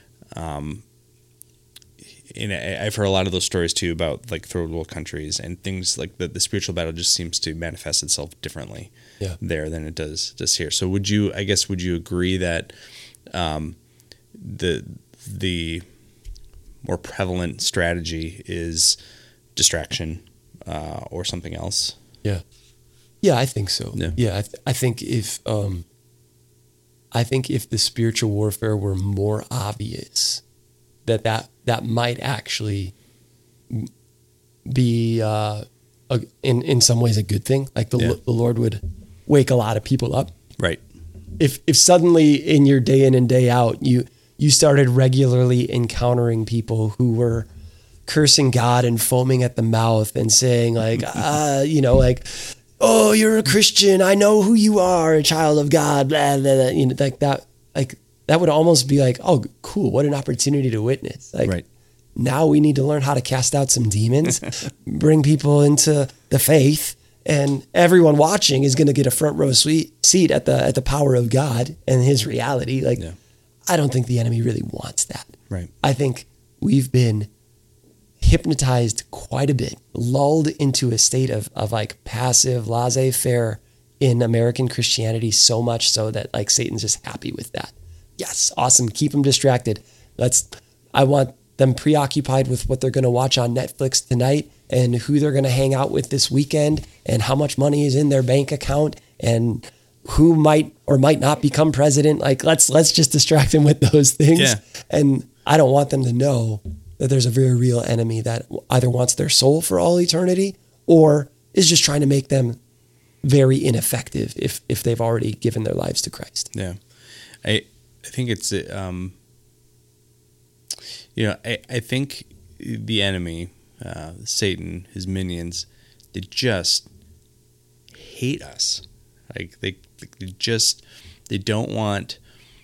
And I've heard a lot of those stories too about like third world countries and things like the spiritual battle just seems to manifest itself differently there than it does here. So would you agree that the more prevalent strategy is distraction or something else? Yeah, I think so. Yeah. I think if the spiritual warfare were more obvious, that might actually be in some ways a good thing. Like the Lord would wake a lot of people up. Right. If suddenly in your day in and day out you started regularly encountering people who were cursing God and foaming at the mouth and saying like, oh, you're a Christian. I know who you are, a child of God, blah, blah, blah. Like that, that would almost be like, oh, cool. What an opportunity to witness. Like right. Now we need to learn how to cast out some demons, bring people into the faith, and everyone watching is going to get a front row seat at the power of God and his reality. Like, I don't think the enemy really wants that. Right. I think we've been hypnotized quite a bit, lulled into a state of like passive laissez-faire in American Christianity, so much so that like Satan's just happy with that. Yes, awesome. Keep them distracted. I want them preoccupied with what they're going to watch on Netflix tonight and who they're going to hang out with this weekend and how much money is in their bank account and who might or might not become president. Like let's just distract them with those things. Yeah. And I don't want them to know that there's a very real enemy that either wants their soul for all eternity or is just trying to make them very ineffective if they've already given their lives to Christ. Yeah. I think it's, I think the enemy, Satan, his minions, they just hate us. Like they don't want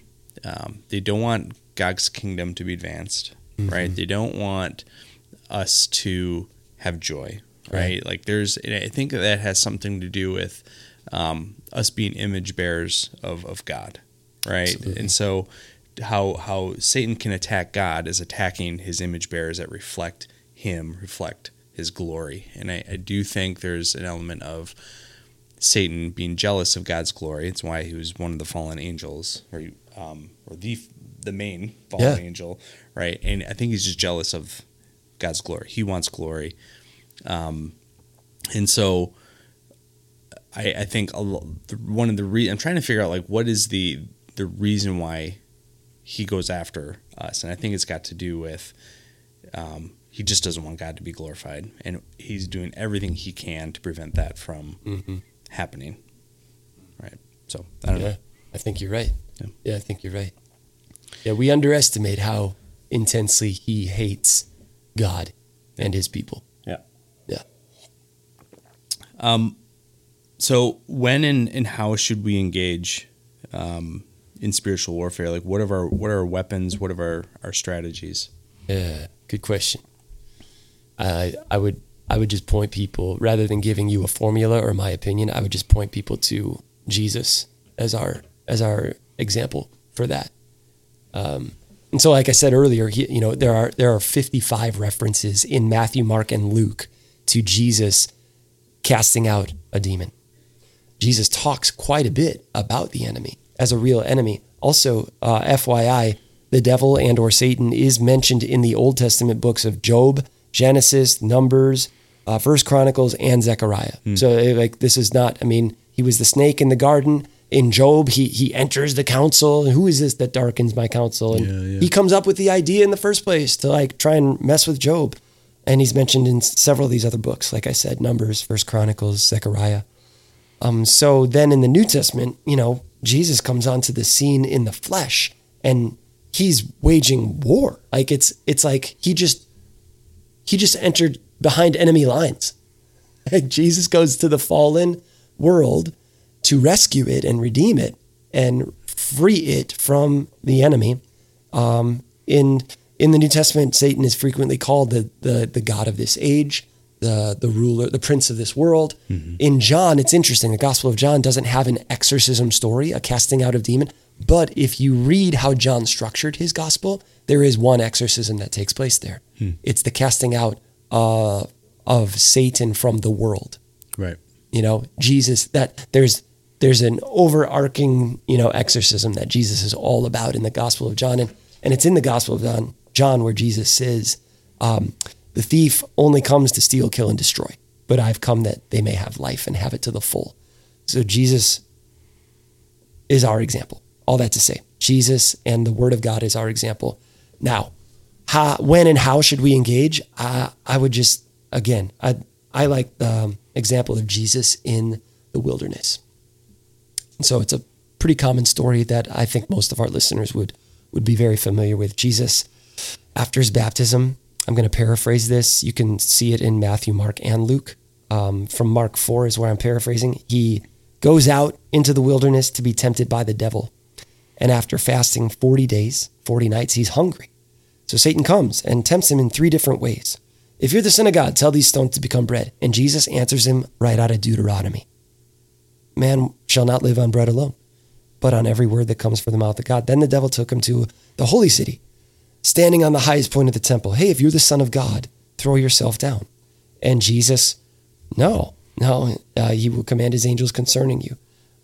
God's kingdom to be advanced, right? They don't want us to have joy, right? Like I think that has something to do with us being image bearers of God, right? Absolutely. And so how Satan can attack God is attacking his image bearers that reflect his glory. And I do think there's an element of Satan being jealous of God's glory. It's why he was one of the fallen angels, or the main fallen angel, right? And I think he's just jealous of God's glory. He wants glory. And so I think one of the I'm trying to figure out like what is the reason why he goes after us, and I think it's got to do with he just doesn't want God to be glorified, and he's doing everything he can to prevent that from happening. Right. So I don't know. I think you're right. Yeah, I think you're right. Yeah, we underestimate how intensely he hates God and his people. Yeah. Yeah. So when and how should we engage in spiritual warfare? Like, what are our weapons? What are our strategies? Yeah, good question. I would just point people, rather than giving you a formula or my opinion, I would just point people to Jesus as our example for that. And so, like I said earlier, there are 55 references in Matthew, Mark, and Luke to Jesus casting out a demon. Jesus talks quite a bit about the enemy as a real enemy. Also, FYI, the devil and or Satan is mentioned in the Old Testament books of Job, Genesis, Numbers, First Chronicles, and Zechariah. So this is not, he was the snake in the garden. In Job, he enters the council. Who is this that darkens my counsel? And he comes up with the idea in the first place to try and mess with Job. And he's mentioned in several of these other books, like I said, Numbers, First Chronicles, Zechariah. So then in the New Testament, Jesus comes onto the scene in the flesh, and he's waging war. It's like he just entered behind enemy lines. Like Jesus goes to the fallen world to rescue it and redeem it and free it from the enemy. In the New Testament, Satan is frequently called the god of this age, the ruler, the prince of this world. In John, it's interesting. The Gospel of John doesn't have an exorcism story, a casting out of demon. But if you read how John structured his gospel, there is one exorcism that takes place there. It's the casting out of Satan from the world. Right. Jesus, that there's an overarching, exorcism that Jesus is all about in the Gospel of John. And it's in the Gospel of John where Jesus says, the thief only comes to steal, kill, and destroy. But I've come that they may have life and have it to the full. So Jesus is our example. All that to say, Jesus and the Word of God is our example. Now, when and how should we engage? I would just, again, I like the example of Jesus in the wilderness. And so it's a pretty common story that I think most of our listeners would be very familiar with. Jesus, after his baptism, I'm going to paraphrase this. You can see it in Matthew, Mark, and Luke. From Mark 4 is where I'm paraphrasing. He goes out into the wilderness to be tempted by the devil. And after fasting 40 days, 40 nights, he's hungry. So Satan comes and tempts him in 3 different ways. If you're the Son of God, tell these stones to become bread. And Jesus answers him right out of Deuteronomy. Man shall not live on bread alone, but on every word that comes from the mouth of God. Then the devil took him to the holy city, standing on the highest point of the temple. Hey, if you're the Son of God, throw yourself down. And Jesus, no, he will command his angels concerning you.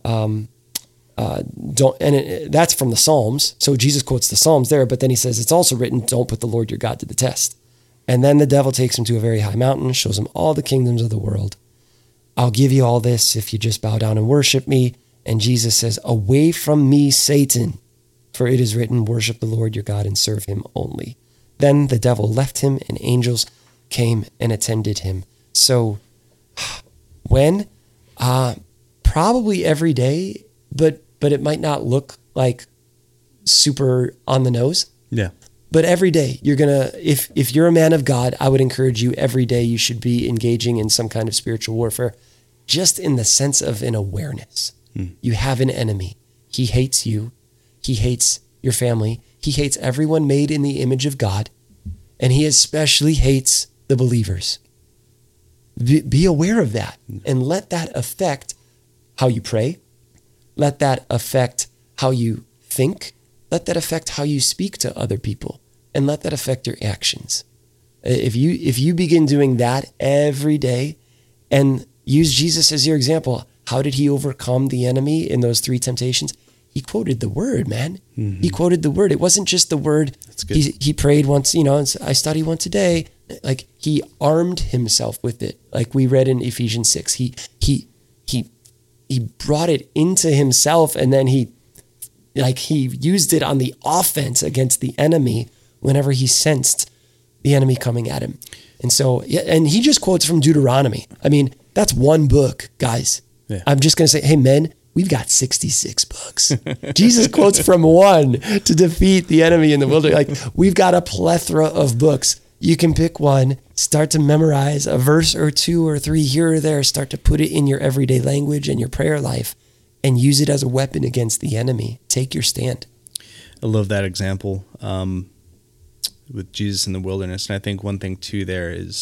That's from the Psalms. So Jesus quotes the Psalms there, but then he says, it's also written, don't put the Lord your God to the test. And then the devil takes him to a very high mountain, shows him all the kingdoms of the world. I'll give you all this if you just bow down and worship me. And Jesus says, away from me, Satan, for it is written, worship the Lord your God and serve him only. Then the devil left him and angels came and attended him. So when? Probably every day, but it might not look like super on the nose. Yeah. But every day you're going to, if you're a man of God, I would encourage you every day you should be engaging in some kind of spiritual warfare, just in the sense of an awareness. You have an enemy. He hates you. He hates your family. He hates everyone made in the image of God. And he especially hates the believers. Be aware of that and let that affect how you pray. Let that affect how you think. Let that affect how you speak to other people, and let that affect your actions. If you begin doing that every day and use Jesus as your example, how did he overcome the enemy in those 3 temptations? He quoted the word, man. Mm-hmm. He quoted the word. It wasn't just the word. That's good. He prayed once, I study once a day. Like he armed himself with it. Like we read in Ephesians 6, he brought it into himself, and then he used it on the offense against the enemy whenever he sensed the enemy coming at him. And so, yeah, and he just quotes from Deuteronomy. I mean, that's one book, guys. Yeah. I'm just going to say, hey, men, we've got 66 books. Jesus quotes from one to defeat the enemy in the wilderness. Like, we've got a plethora of books. You can pick one, start to memorize a verse or two or three here or there, start to put it in your everyday language and your prayer life, and use it as a weapon against the enemy. Take your stand. I love that example with Jesus in the wilderness. And I think one thing too there is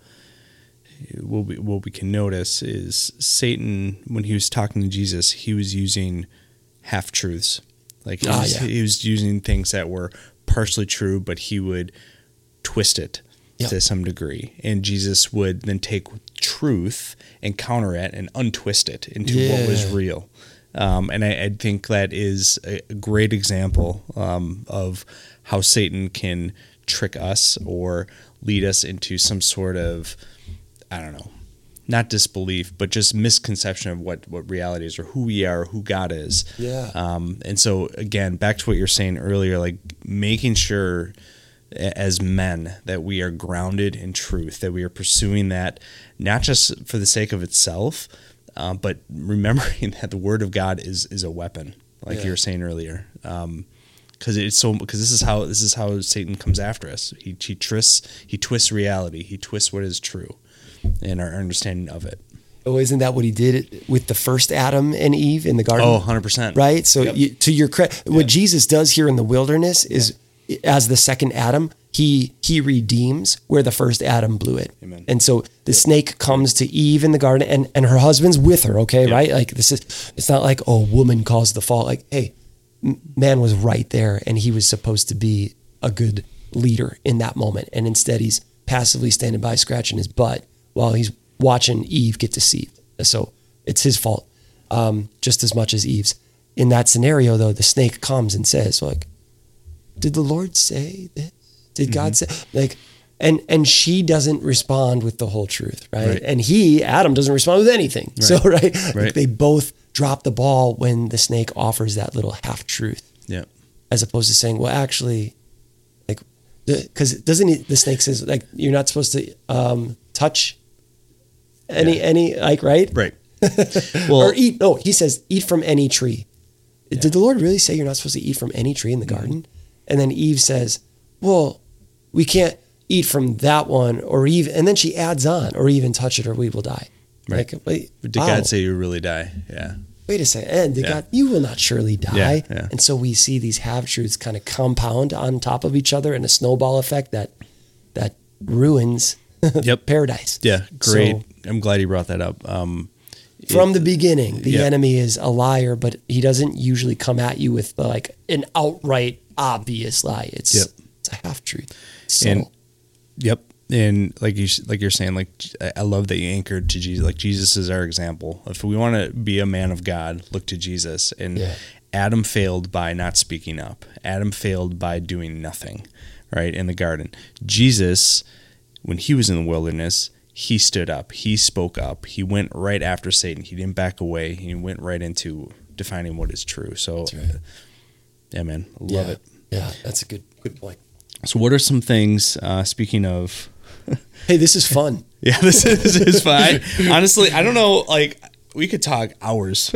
what we can notice is Satan, when he was talking to Jesus, he was using half truths. Like he was using things that were partially true, but he would twist it to some degree. And Jesus would then take truth and counter it and untwist it into what was real. And I think that is a great example of how Satan can trick us or lead us into some sort of, I don't know, not disbelief, but just misconception of what reality is or who we are or who God is. Yeah. And so, again, back to what you're saying earlier, like making sure as men that we are grounded in truth, that we are pursuing that not just for the sake of itself, but remembering that the Word of God is a weapon, like you were saying earlier. Because this is how Satan comes after us. He twists reality. He twists what is true, and our understanding of it. Oh, isn't that what he did with the first Adam and Eve in the garden? Oh, 100%. Right. So to your credit, what Jesus does here in the wilderness is, as the second Adam, he redeems where the first Adam blew it. Amen. And so the snake comes to Eve in the garden, and her husband's with her. Okay, right? Like it's not like, oh, woman caused the fall. Like, hey, man was right there, and he was supposed to be a good leader in that moment, and instead he's passively standing by, scratching his butt while he's watching Eve get deceived. So it's his fault, just as much as Eve's. In that scenario, though, the snake comes and says, like, did the Lord say this? Did God say, like, and she doesn't respond with the whole truth, right? And Adam doesn't respond with anything. Right. So, like, they both drop the ball when the snake offers that little half truth. Yeah. As opposed to saying, well, actually, like, because the snake says, like, you're not supposed to touch any like, right? Right. Well, or eat. No, he says, eat from any tree. Yeah. Did the Lord really say you're not supposed to eat from any tree in the garden? And then Eve says, well, we can't eat from that one, or even, and then she adds on, or even touch it, or we will die. Right. Like, wait, did God say you really die? Yeah. Wait a second. And did God, you will not surely die. Yeah. And so we see these half-truths kind of compound on top of each other in a snowball effect that ruins paradise. Yeah. Great. So, I'm glad you brought that up. From the beginning, the enemy is a liar, but he doesn't usually come at you with like an outright obvious lie. It's a half truth. And like you're saying, like, I love that you anchored to Jesus. Like, Jesus is our example. If we want to be a man of God, look to Jesus. And Adam failed by not speaking up. Adam failed by doing nothing, right, in the garden. Jesus, when he was in the wilderness, he stood up. He spoke up. He went right after Satan. He didn't back away. He went right into defining what is true. So, yeah, man, I love it. Yeah, that's a good point. So what are some things, speaking of... Hey, this is fun. Yeah, this is fun. Honestly, I don't know, like, we could talk hours.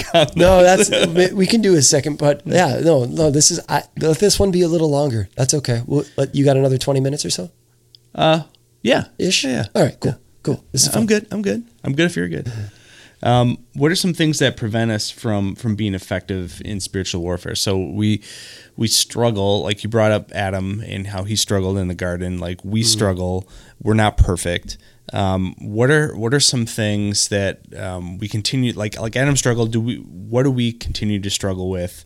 No, we can do a second, but no, let this one be a little longer. That's okay. You got another 20 minutes or so? Yeah. Ish? Yeah. All right, cool. This is fun. I'm good if you're good. What are some things that prevent us from being effective in spiritual warfare? So we struggle, like you brought up Adam and how he struggled in the garden. Like, we struggle. We're not perfect. What are some things that we continue, like Adam struggled? What do we continue to struggle with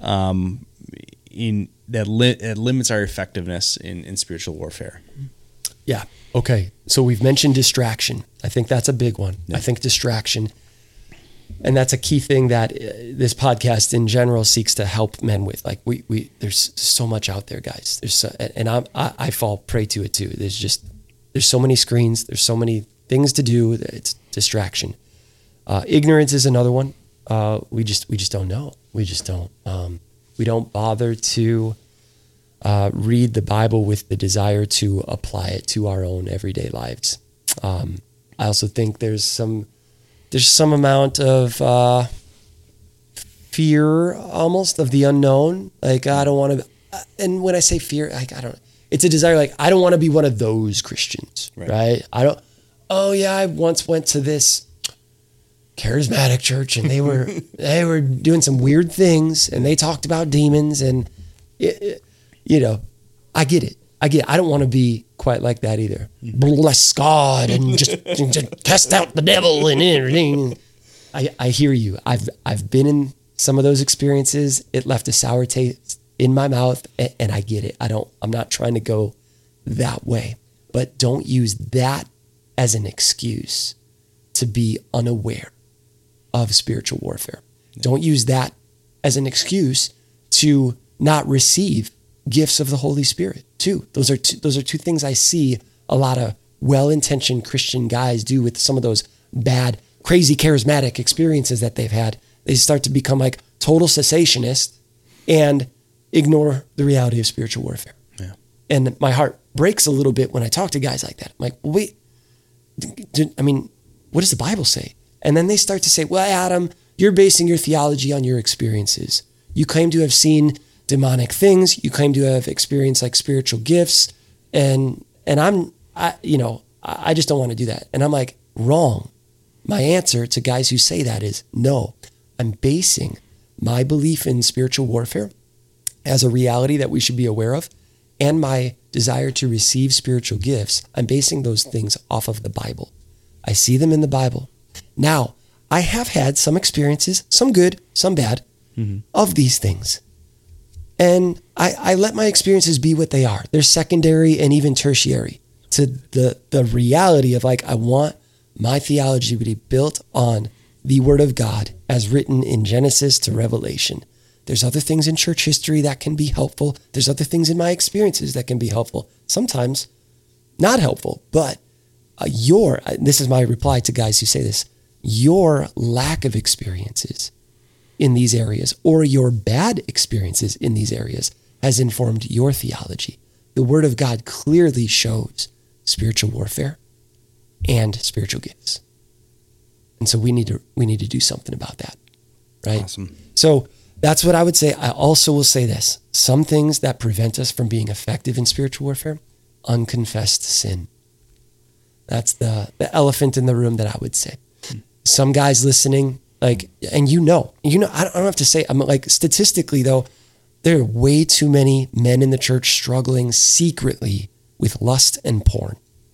in that limits our effectiveness in spiritual warfare? Yeah. Okay. So we've mentioned distraction. I think that's a big one. Yeah. I think distraction, and that's a key thing that this podcast in general seeks to help men with. Like, we there's so much out there, guys. I fall prey to it too. There's so many screens. There's so many things to do. It's distraction. Ignorance is another one. We just don't know. We just don't. We don't bother to read the Bible with the desire to apply it to our own everyday lives. I also think there's some amount of fear almost of the unknown. Like, I don't want to, and when I say fear, like, it's a desire, like, I don't want to be one of those Christians, right? I once went to this charismatic church and they were doing some weird things and they talked about demons and I get it. I don't want to be quite like that either. Bless God and just cast out the devil and everything. I hear you. I've been in some of those experiences. It left a sour taste in my mouth, and I get it. I'm not trying to go that way, but don't use that as an excuse to be unaware of spiritual warfare. Don't use that as an excuse to not receive gifts of the Holy Spirit too. Those are two things I see a lot of well-intentioned Christian guys do with some of those bad, crazy charismatic experiences that they've had. They start to become like total cessationists and ignore the reality of spiritual warfare. Yeah. And my heart breaks a little bit when I talk to guys like that. I'm like, well, wait, what does the Bible say? And then they start to say, well, Adam, you're basing your theology on your experiences. You claim to have seen demonic things. You claim to have experienced like spiritual gifts. And I just don't want to do that. And I'm like, wrong. My answer to guys who say that is no. I'm basing my belief in spiritual warfare as a reality that we should be aware of, and my desire to receive spiritual gifts. I'm basing those things off of the Bible. I see them in the Bible. Now, I have had some experiences, some good, some bad, of these things. And I let my experiences be what they are. They're secondary and even tertiary to the reality of like, I want my theology to be built on the Word of God as written in Genesis to Revelation. There's other things in church history that can be helpful. There's other things in my experiences that can be helpful. Sometimes not helpful, but this is my reply to guys who say this, your lack of experiences in these areas or your bad experiences in these areas has informed your theology. The Word of God clearly shows spiritual warfare and spiritual gifts. And so we need to do something about that, right? Awesome. So that's what I would say. I also will say this. Some things that prevent us from being effective in spiritual warfare, unconfessed sin. That's the elephant in the room that I would say. Some guys listening, like, and I don't have to say, I'm like, statistically though, there are way too many men in the church struggling secretly with lust and porn.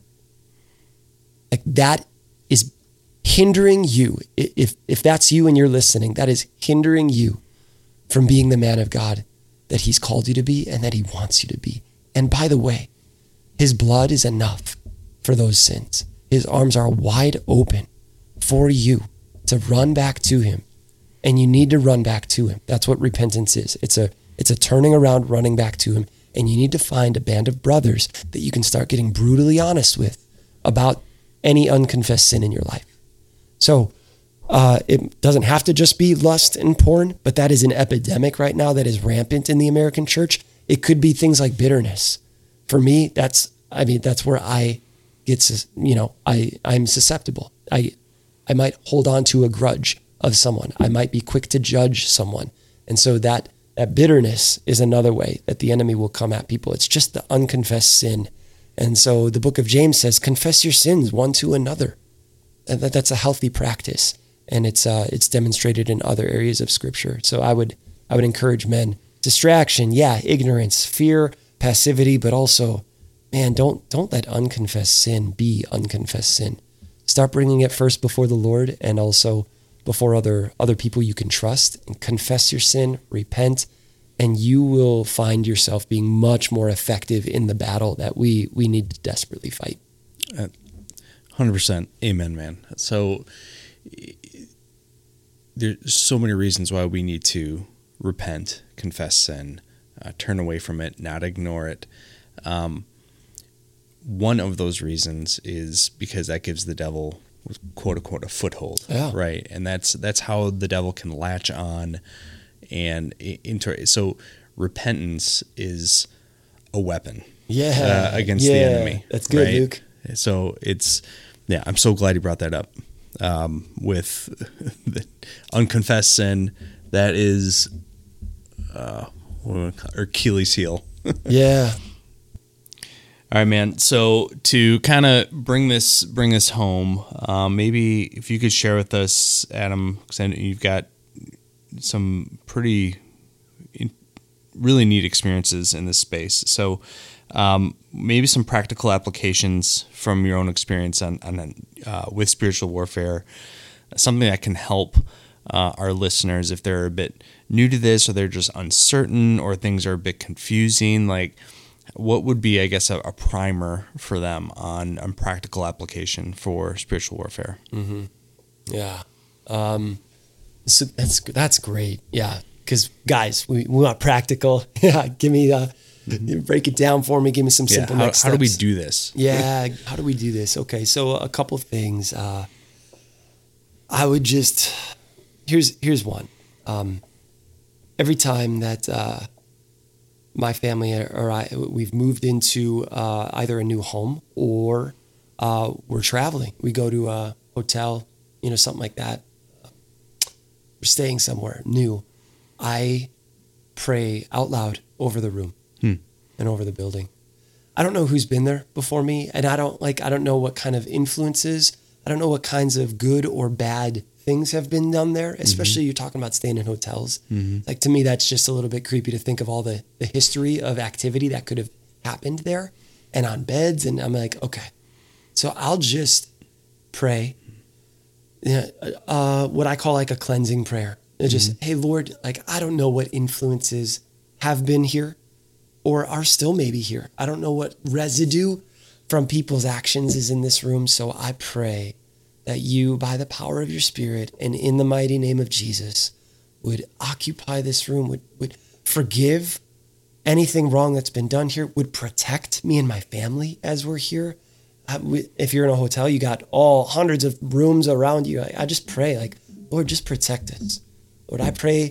Like, that is hindering you. If that's you and you're listening, that is hindering you from being the man of God that he's called you to be and that he wants you to be. And by the way, his blood is enough for those sins. His arms are wide open for you to run back to him. And you need to run back to him. That's what repentance is. It's a turning around, running back to him. And you need to find a band of brothers that you can start getting brutally honest with about any unconfessed sin in your life. So it doesn't have to just be lust and porn, but that is an epidemic right now that is rampant in the American church. It could be things like bitterness. For me, that's where I get, I'm susceptible. I might hold on to a grudge of someone. I might be quick to judge someone. And so that bitterness is another way that the enemy will come at people. It's just the unconfessed sin. And so the book of James says, confess your sins one to another. And that's a healthy practice. And it's demonstrated in other areas of scripture. So I would encourage men, distraction, ignorance, fear, passivity, but also, man, don't let unconfessed sin be unconfessed sin. Start bringing it first before the Lord and also before other people you can trust, and confess your sin, repent, and you will find yourself being much more effective in the battle that we need to desperately fight. 100%. Amen, man. So there's so many reasons why we need to repent, confess sin, turn away from it, not ignore it. One of those reasons is because that gives the devil, quote unquote, a foothold, right? And that's how the devil can latch on and enter. So repentance is a weapon. Yeah. Against the enemy. That's good, right? Luke. So I'm so glad you brought that up. With the unconfessed sin, that is Achilles heel. Yeah. All right, man. So to kind of bring this home, maybe if you could share with us, Adam, because I know you've got some really neat experiences in this space. So maybe some practical applications from your own experience on with spiritual warfare, something that can help our listeners if they're a bit new to this, or they're just uncertain, or things are a bit confusing. Like, what would be, I guess, a primer for them on practical application for spiritual warfare? Mm-hmm. Yeah. So that's great. Yeah. Because guys, we want practical. Yeah. Give me break it down for me. Give me some simple next steps. How do we do this? Yeah. How do we do this? Okay. So a couple of things. I would just, here's one. Every time that my family or we've moved into either a new home or we're traveling, we go to a hotel, something like that. We're staying somewhere new. I pray out loud over the room and over the building. I don't know who's been there before me, and I don't know what kind of influences. I don't know what kinds of good or bad things have been done there, especially you're talking about staying in hotels. Like, to me, that's just a little bit creepy to think of all the history of activity that could have happened there and on beds. And I'm like, okay, so I'll just pray what I call like a cleansing prayer. It's just, hey, Lord, like, I don't know what influences have been here or are still maybe here. I don't know what residue from people's actions is in this room. So I pray that you, by the power of your Spirit and in the mighty name of Jesus, would occupy this room, would forgive anything wrong that's been done here, would protect me and my family as we're here. If you're in a hotel, you got all hundreds of rooms around you. I just pray, like, Lord, just protect us. Lord, I pray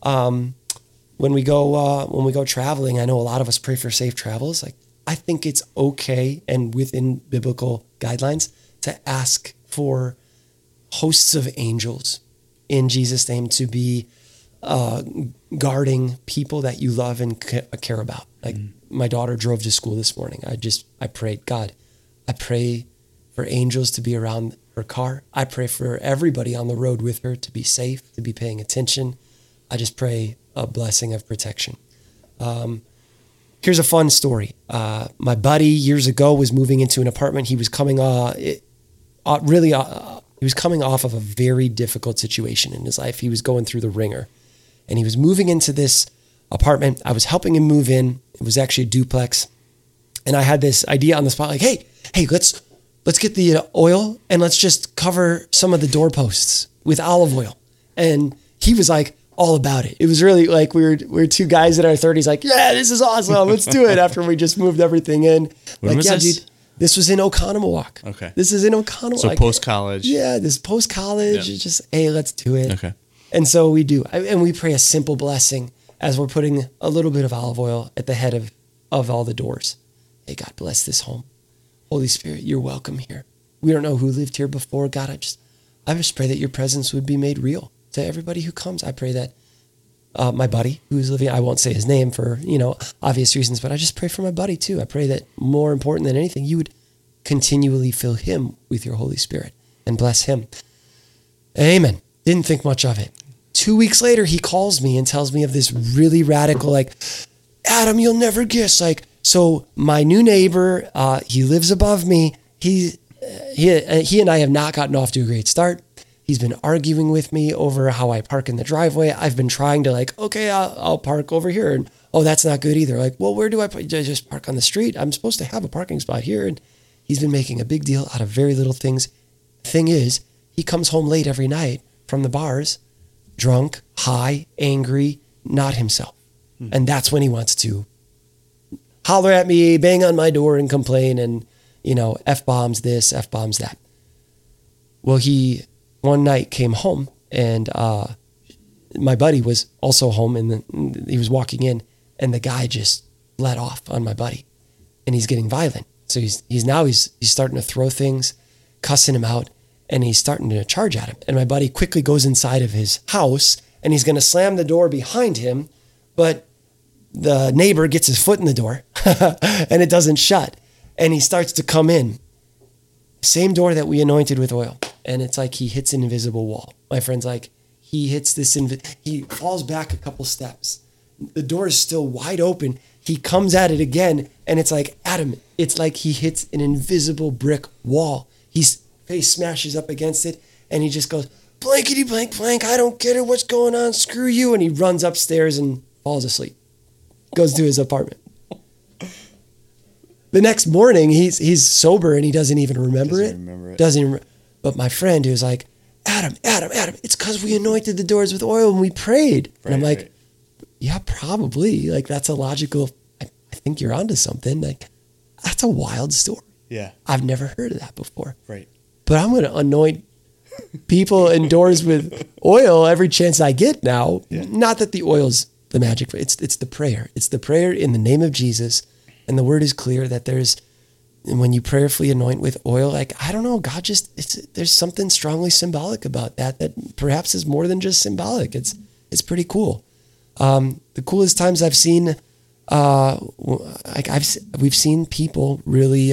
when we go traveling, I know a lot of us pray for safe travels. Like, I think it's okay and within biblical guidelines to ask for hosts of angels in Jesus' name to be guarding people that you love and care about. Like, my daughter drove to school this morning. I prayed, God, I pray for angels to be around her car. I pray for everybody on the road with her to be safe, to be paying attention. I just pray a blessing of protection. Here's a fun story. My buddy years ago was moving into an apartment. He was coming he was coming off of a very difficult situation in his life. He was going through the ringer, and he was moving into this apartment. I was helping him move in. It was actually a duplex, and I had this idea on the spot, like, hey, let's get the oil and let's just cover some of the doorposts with olive oil. And he was like all about it. It was really like we were two guys in our 30s, like, yeah, this is awesome. Let's do it. After we just moved everything in. When was this? Dude, this was in Oconomowoc. Okay. This is in Oconomowoc. So post-college. Yeah, this post-college. Yeah. It's just, hey, let's do it. Okay. And so we do. And we pray a simple blessing as we're putting a little bit of olive oil at the head of all the doors. Hey, God bless this home. Holy Spirit, you're welcome here. We don't know who lived here before. God, I just pray that your presence would be made real to everybody who comes. I pray that my buddy who's living, I won't say his name for, obvious reasons, but I just pray for my buddy too. I pray that more important than anything, you would continually fill him with your Holy Spirit and bless him. Amen. Didn't think much of it. 2 weeks later, he calls me and tells me of this really radical, like, Adam, you'll never guess. Like, so my new neighbor, he lives above me. He and I have not gotten off to a great start. He's been arguing with me over how I park in the driveway. I've been trying to, like, okay, I'll park over here. And, oh, that's not good either. Like, well, where do I just park on the street? I'm supposed to have a parking spot here. And he's been making a big deal out of very little things. Thing is, he comes home late every night from the bars, drunk, high, angry, not himself. And that's when he wants to holler at me, bang on my door and complain and, F-bombs this, F-bombs that. Well, he one night came home and my buddy was also home and he was walking in and the guy just let off on my buddy, and he's getting violent. So he's starting to throw things, cussing him out, and he's starting to charge at him. And my buddy quickly goes inside of his house, and he's going to slam the door behind him, but the neighbor gets his foot in the door and it doesn't shut. And he starts to come in. Same door that we anointed with oil. And it's like he hits an invisible wall. My friend's like, he hits this, he falls back a couple steps. The door is still wide open. He comes at it again, and it's like, Adam, it's like he hits an invisible brick wall. His face smashes up against it, and he just goes, blankety blank blank, I don't get it, what's going on, screw you. And he runs upstairs and falls asleep. Goes to his apartment. The next morning, he's sober, and he doesn't even remember it. Doesn't even. But my friend, who was like, Adam, it's because we anointed the doors with oil and we prayed. Right, and I'm like, yeah, probably. Like, that's a logical, I think you're onto something. Like, that's a wild story. Yeah. I've never heard of that before. Right. But I'm going to anoint people and doors with oil every chance I get now. Yeah. Not that the oil's the magic. It's the prayer. It's the prayer in the name of Jesus. And the word is clear that when you prayerfully anoint with oil, like, I don't know, God there's something strongly symbolic about that perhaps is more than just symbolic. It's pretty cool. The coolest times I've seen, we've seen people really,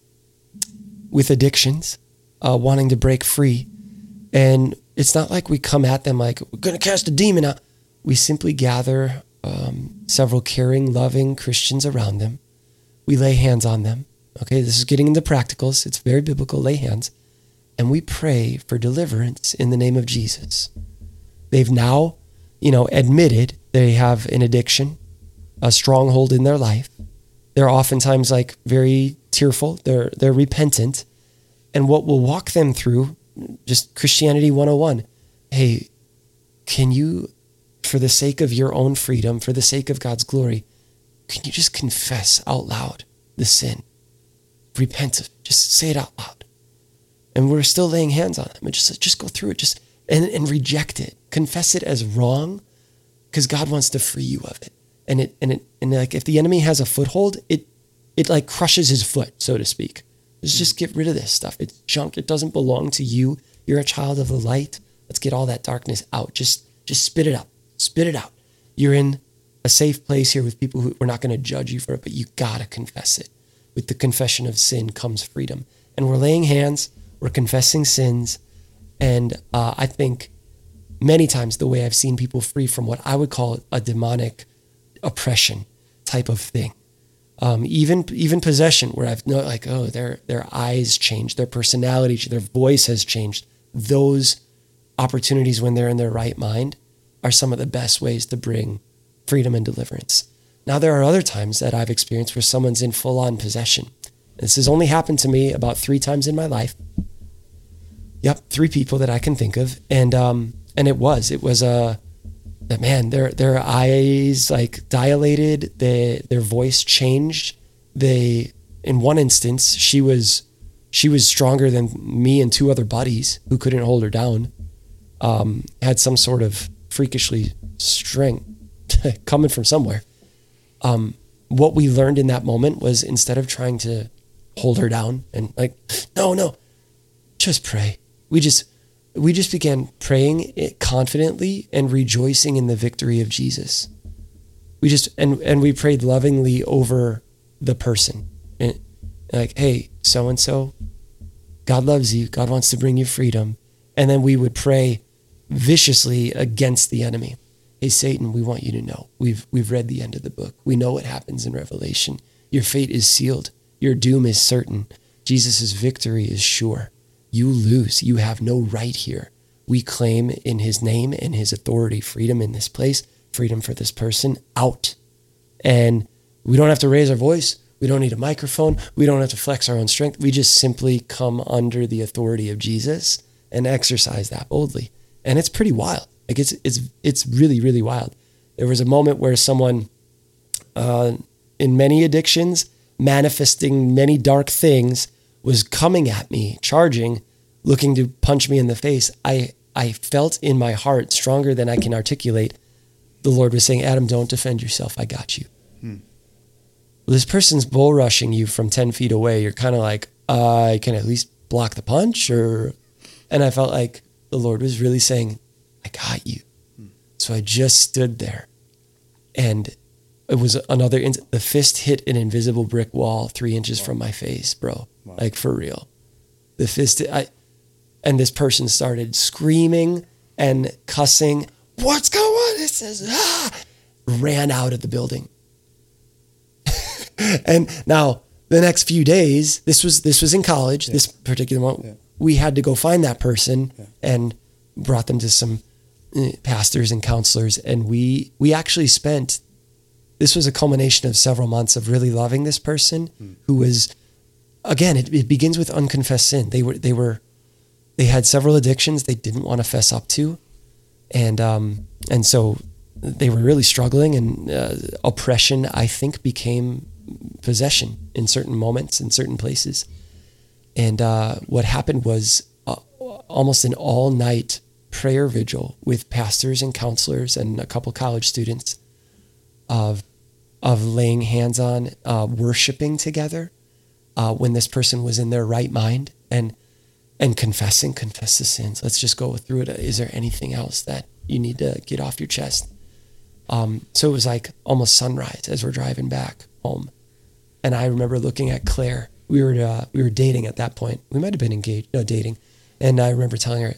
with addictions, wanting to break free. And it's not like we come at them like, we're going to cast a demon out. We simply gather several caring, loving Christians around them. We lay hands on them. Okay, this is getting into practicals. It's very biblical. Lay hands. And we pray for deliverance in the name of Jesus. They've now, admitted they have an addiction, a stronghold in their life. They're oftentimes like very tearful. They're repentant. And what we'll walk them through, just Christianity 101. Hey, can you, for the sake of your own freedom, for the sake of God's glory, can you just confess out loud the sin? Repent of it. Just say it out loud. And we're still laying hands on them. And just go through it. And reject it. Confess it as wrong, because God wants to free you of it. And like, if the enemy has a foothold, it like crushes his foot, so to speak. Just get rid of this stuff. It's junk. It doesn't belong to you. You're a child of the light. Let's get all that darkness out. Just spit it out. Spit it out. You're in a safe place here with people who we're not going to judge you for it, but you got to confess it. With the confession of sin comes freedom. And we're laying hands. We're confessing sins. And I think many times the way I've seen people free from what I would call a demonic oppression type of thing. Even possession, where I've known, like, oh, their eyes changed, their personality, their voice has changed. Those opportunities when they're in their right mind are some of the best ways to bring freedom and deliverance. Now, there are other times that I've experienced where someone's in full-on possession. This has only happened to me about 3 times in my life. Yep, 3 people that I can think of, and it was man, their eyes like dilated, their voice changed. In one instance, she was stronger than me and 2 other buddies who couldn't hold her down. Had some sort of freakishly strength coming from somewhere. What we learned in that moment was, instead of trying to hold her down and like, no, just pray. We just began praying it confidently and rejoicing in the victory of Jesus. And we prayed lovingly over the person. And like, hey, so-and-so, God loves you. God wants to bring you freedom. And then we would pray viciously against the enemy. Hey, Satan, we want you to know, we've read the end of the book. We know what happens in Revelation. Your fate is sealed. Your doom is certain. Jesus' victory is sure. You lose. You have no right here. We claim in his name and his authority freedom in this place, freedom for this person, out. And we don't have to raise our voice. We don't need a microphone. We don't have to flex our own strength. We just simply come under the authority of Jesus and exercise that boldly. And it's pretty wild. Like, it's really, really wild. There was a moment where someone in many addictions, manifesting many dark things, was coming at me, charging, looking to punch me in the face. I felt in my heart, stronger than I can articulate, the Lord was saying, Adam, don't defend yourself. I got you. this person's bull rushing you from 10 feet away. You're kind of like, I can at least block the punch, and I felt like the Lord was really saying, I got you. So I just stood there, and it was the fist hit an invisible brick wall 3 inches from my face, bro. Wow. Like for real. The fist, and this person started screaming and cussing. What's going on? It says, ran out of the building. And now the next few days, this was in college, this particular one, we had to go find that person and brought them to some pastors and counselors. And we actually spent, this was a culmination of several months of really loving this person who was, again, it begins with unconfessed sin. They had several addictions they didn't want to fess up to. And so they were really struggling, and oppression, I think, became possession in certain moments, in certain places. And what happened was almost an all-night prayer vigil with pastors and counselors and a couple college students of laying hands on, worshiping together when this person was in their right mind, and confess the sins. Let's just go through it. Is there anything else that you need to get off your chest? So it was like almost sunrise as we're driving back home. And I remember looking at Claire. We were dating at that point. We might have been dating. And I remember telling her,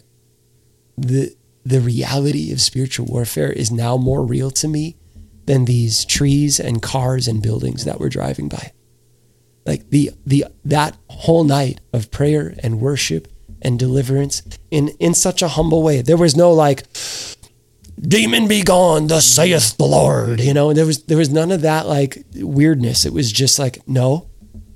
the reality of spiritual warfare is now more real to me than these trees and cars and buildings that we're driving by. Like that whole night of prayer and worship and deliverance in such a humble way. There was no like, demon be gone, thus saith the Lord. There was none of that like weirdness. It was just like, no,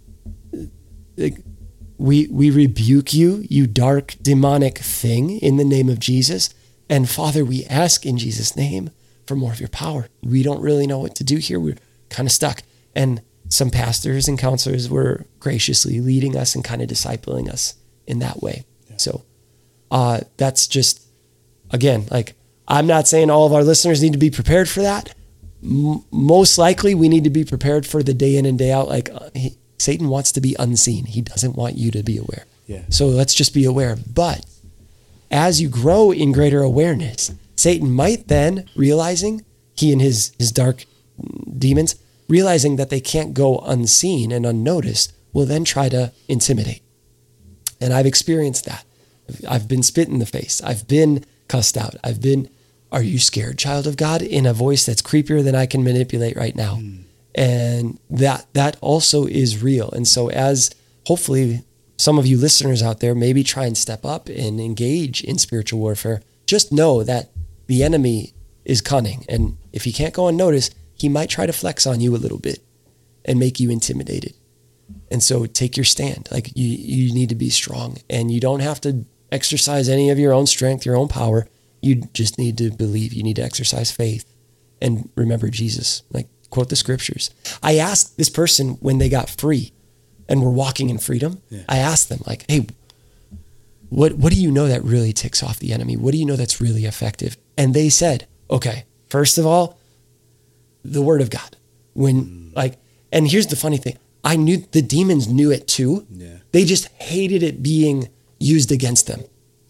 like, we rebuke you, you dark demonic thing, in the name of Jesus. And Father, we ask in Jesus' name for more of your power. We don't really know what to do here. We're kind of stuck. And some pastors and counselors were graciously leading us and kind of discipling us in that way. Yeah. So that's just, again, like, I'm not saying all of our listeners need to be prepared for that. Most likely we need to be prepared for the day in and day out. Like Satan wants to be unseen. He doesn't want you to be aware. Yeah. So let's just be aware. But as you grow in greater awareness, Satan might then, realizing he and his dark demons, realizing that they can't go unseen and unnoticed, will then try to intimidate. And I've experienced that. I've been spit in the face. I've been cussed out. I've been, are you scared, child of God? In a voice that's creepier than I can manipulate right now. And that also is real. And so as hopefully some of you listeners out there maybe try and step up and engage in spiritual warfare, just know that the enemy is cunning. And if he can't go unnoticed, he might try to flex on you a little bit and make you intimidated. And so take your stand. Like you need to be strong, and you don't have to exercise any of your own strength, your own power. You just need to believe. You need to exercise faith and remember Jesus. Like, quote the scriptures. I asked this person when they got free and were walking in freedom. Yeah. I asked them, like, hey, what do you know that really ticks off the enemy? What do you know that's really effective? And they said, okay, first of all, the word of God. And here's the funny thing. I knew the demons knew it too. Yeah. They just hated it being used against them.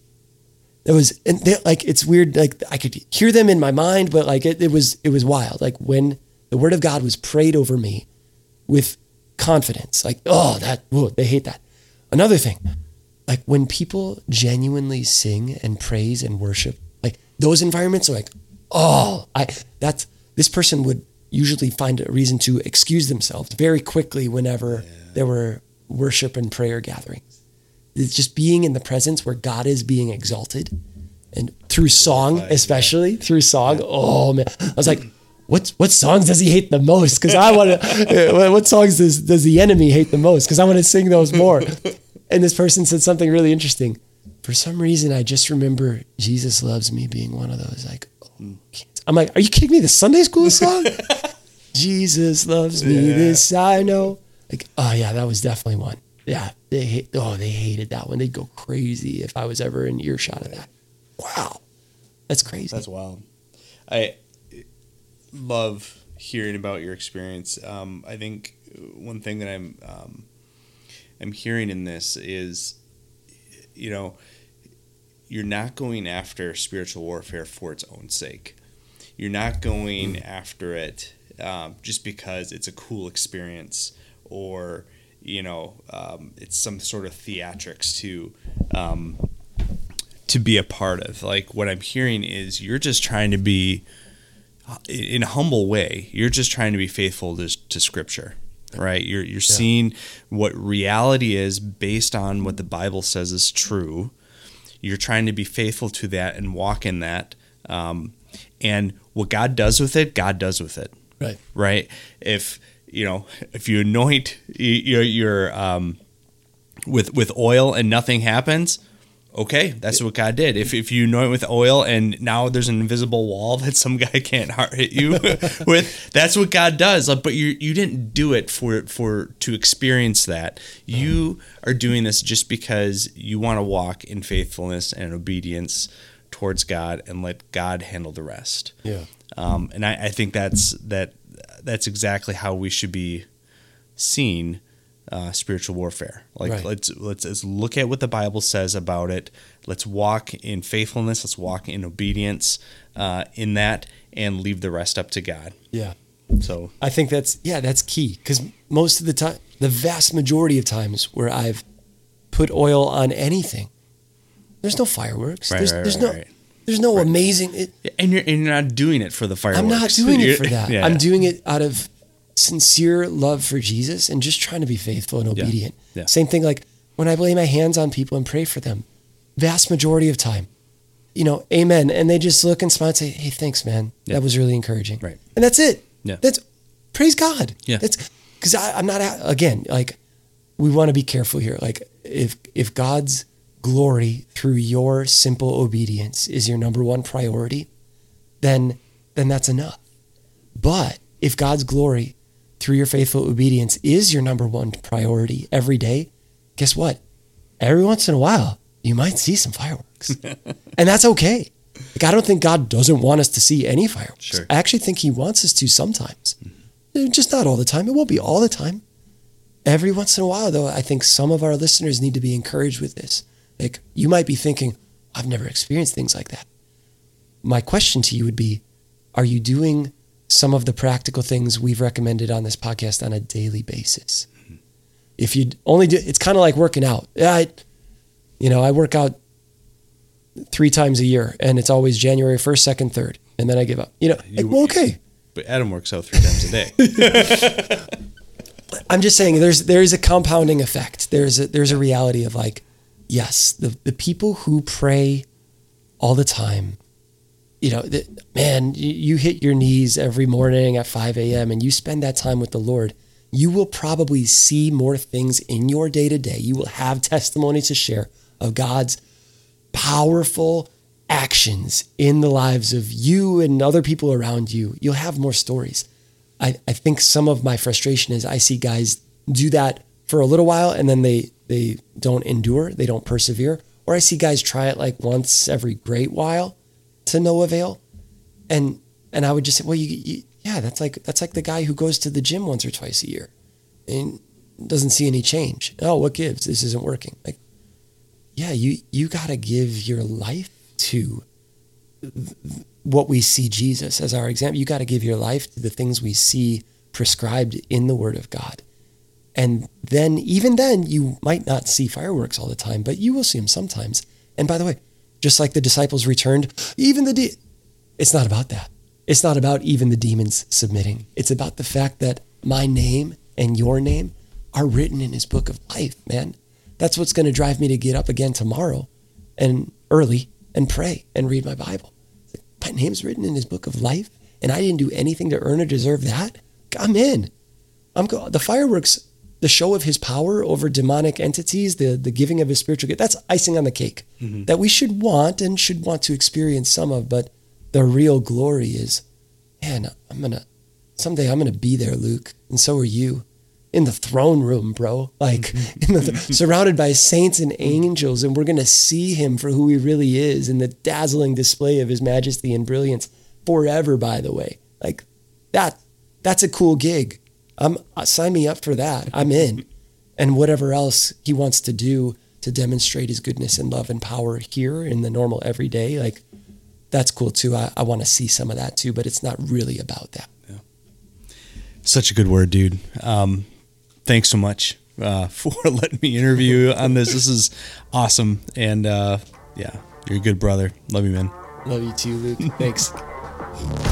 It's weird. Like I could hear them in my mind, but like it was wild. Like when the word of God was prayed over me with confidence, like, they hate that. Another thing, like when people genuinely sing and praise and worship, like those environments are like, this person would usually find a reason to excuse themselves very quickly whenever there were worship and prayer gatherings. It's just being in the presence where God is being exalted, and through song, especially through song. Oh man, I was like, what songs does he hate the most? Because I want to. What songs does the enemy hate the most? Because I want to sing those more. And this person said something really interesting. For some reason, I just remember "Jesus Loves Me" being one of those. Like, I'm like, are you kidding me? The Sunday school song? Jesus loves me, this I know. Like, oh yeah, that was definitely one. Yeah, they hated that one. They'd go crazy if I was ever in earshot of that. Wow, that's crazy. That's wild. I love hearing about your experience. I think one thing that I'm hearing in this is, you're not going after spiritual warfare for its own sake. You're not going after it just because it's a cool experience, or it's some sort of theatrics to be a part of. Like, what I'm hearing is you're just trying to be, in a humble way, you're just trying to be faithful to Scripture, right? You're seeing what reality is based on what the Bible says is true. You're trying to be faithful to that and walk in that. And what God does with it, God does with it. Right. Right. If you anoint your with oil and nothing happens, okay, that's what God did. If you anoint with oil and now there's an invisible wall that some guy can't hit you with, that's what God does. But you didn't do it to experience that. You are doing this just because you want to walk in faithfulness and obedience towards God and let God handle the rest. Yeah. And I think that's exactly how we should be seeing spiritual warfare. Like, right. let's look at what the Bible says about it. Let's walk in faithfulness. Let's walk in obedience in that, and leave the rest up to God. Yeah. So I think that's key, because most of the time, the vast majority of times where I've put oil on anything, there's no fireworks. There's no amazing. And you're not doing it for the fireworks. I'm not doing it for that. Yeah. I'm doing it out of sincere love for Jesus and just trying to be faithful and obedient. Yeah. Same thing, like when I lay my hands on people and pray for them, vast majority of time, amen. And they just look and smile and say, hey, thanks, man. Yeah. That was really encouraging. Right. And that's it. Yeah. That's praise God. Yeah. That's because I'm not, again, like, we want to be careful here. Like, if God's glory through your simple obedience is your number one priority, then that's enough. But if God's glory through your faithful obedience is your number one priority every day, guess what? Every once in a while, you might see some fireworks. And that's okay. Like, I don't think God doesn't want us to see any fireworks. Sure. I actually think he wants us to sometimes. Just not all the time. It won't be all the time. Every once in a while, though, I think some of our listeners need to be encouraged with this. Like, you might be thinking, I've never experienced things like that. My question to you would be, are you doing some of the practical things we've recommended on this podcast on a daily basis? Mm-hmm. If you only do, it's kind of like working out. I work out 3 times a year, and it's always January 1st, 2nd, 3rd, and then I give up. Okay. But Adam works out 3 times a day. I'm just saying there's a compounding effect. There's a reality of, like, yes, the people who pray all the time, you hit your knees every morning at 5 a.m. and you spend that time with the Lord, you will probably see more things in your day-to-day. You will have testimony to share of God's powerful actions in the lives of you and other people around you. You'll have more stories. I think some of my frustration is I see guys do that for a little while and then they don't endure, they don't persevere. Or I see guys try it like once every great while to no avail. And I would just say, well, that's like the guy who goes to the gym once or twice a year and doesn't see any change. Oh, what gives? This isn't working. Like, yeah, you got to give your life to what we see Jesus as our example. You got to give your life to the things we see prescribed in the Word of God. And then, even then, you might not see fireworks all the time, but you will see them sometimes. And by the way, just like the disciples returned, it's not about that. It's not about even the demons submitting. It's about the fact that my name and your name are written in his book of life, man. That's what's going to drive me to get up again tomorrow and early and pray and read my Bible. My name's written in his book of life, and I didn't do anything to earn or deserve that. I'm in. The fireworks, the show of his power over demonic entities, the giving of his spiritual gift, that's icing on the cake that we should want to experience some of. But the real glory is, man, someday I'm going to be there, Luke. And so are you, in the throne room, bro, like surrounded by saints and angels. And we're going to see him for who he really is in the dazzling display of his majesty and brilliance forever, by the way. Like that's a cool gig. Sign me up for that. I'm in. And whatever else he wants to do to demonstrate his goodness and love and power here in the normal everyday, like that's cool too. I want to see some of that too, but it's not really about that. Yeah. Such a good word, dude. Thanks so much for letting me interview you on this. This is awesome. And yeah, you're a good brother. Love you, man. Love you too, Luke. Thanks.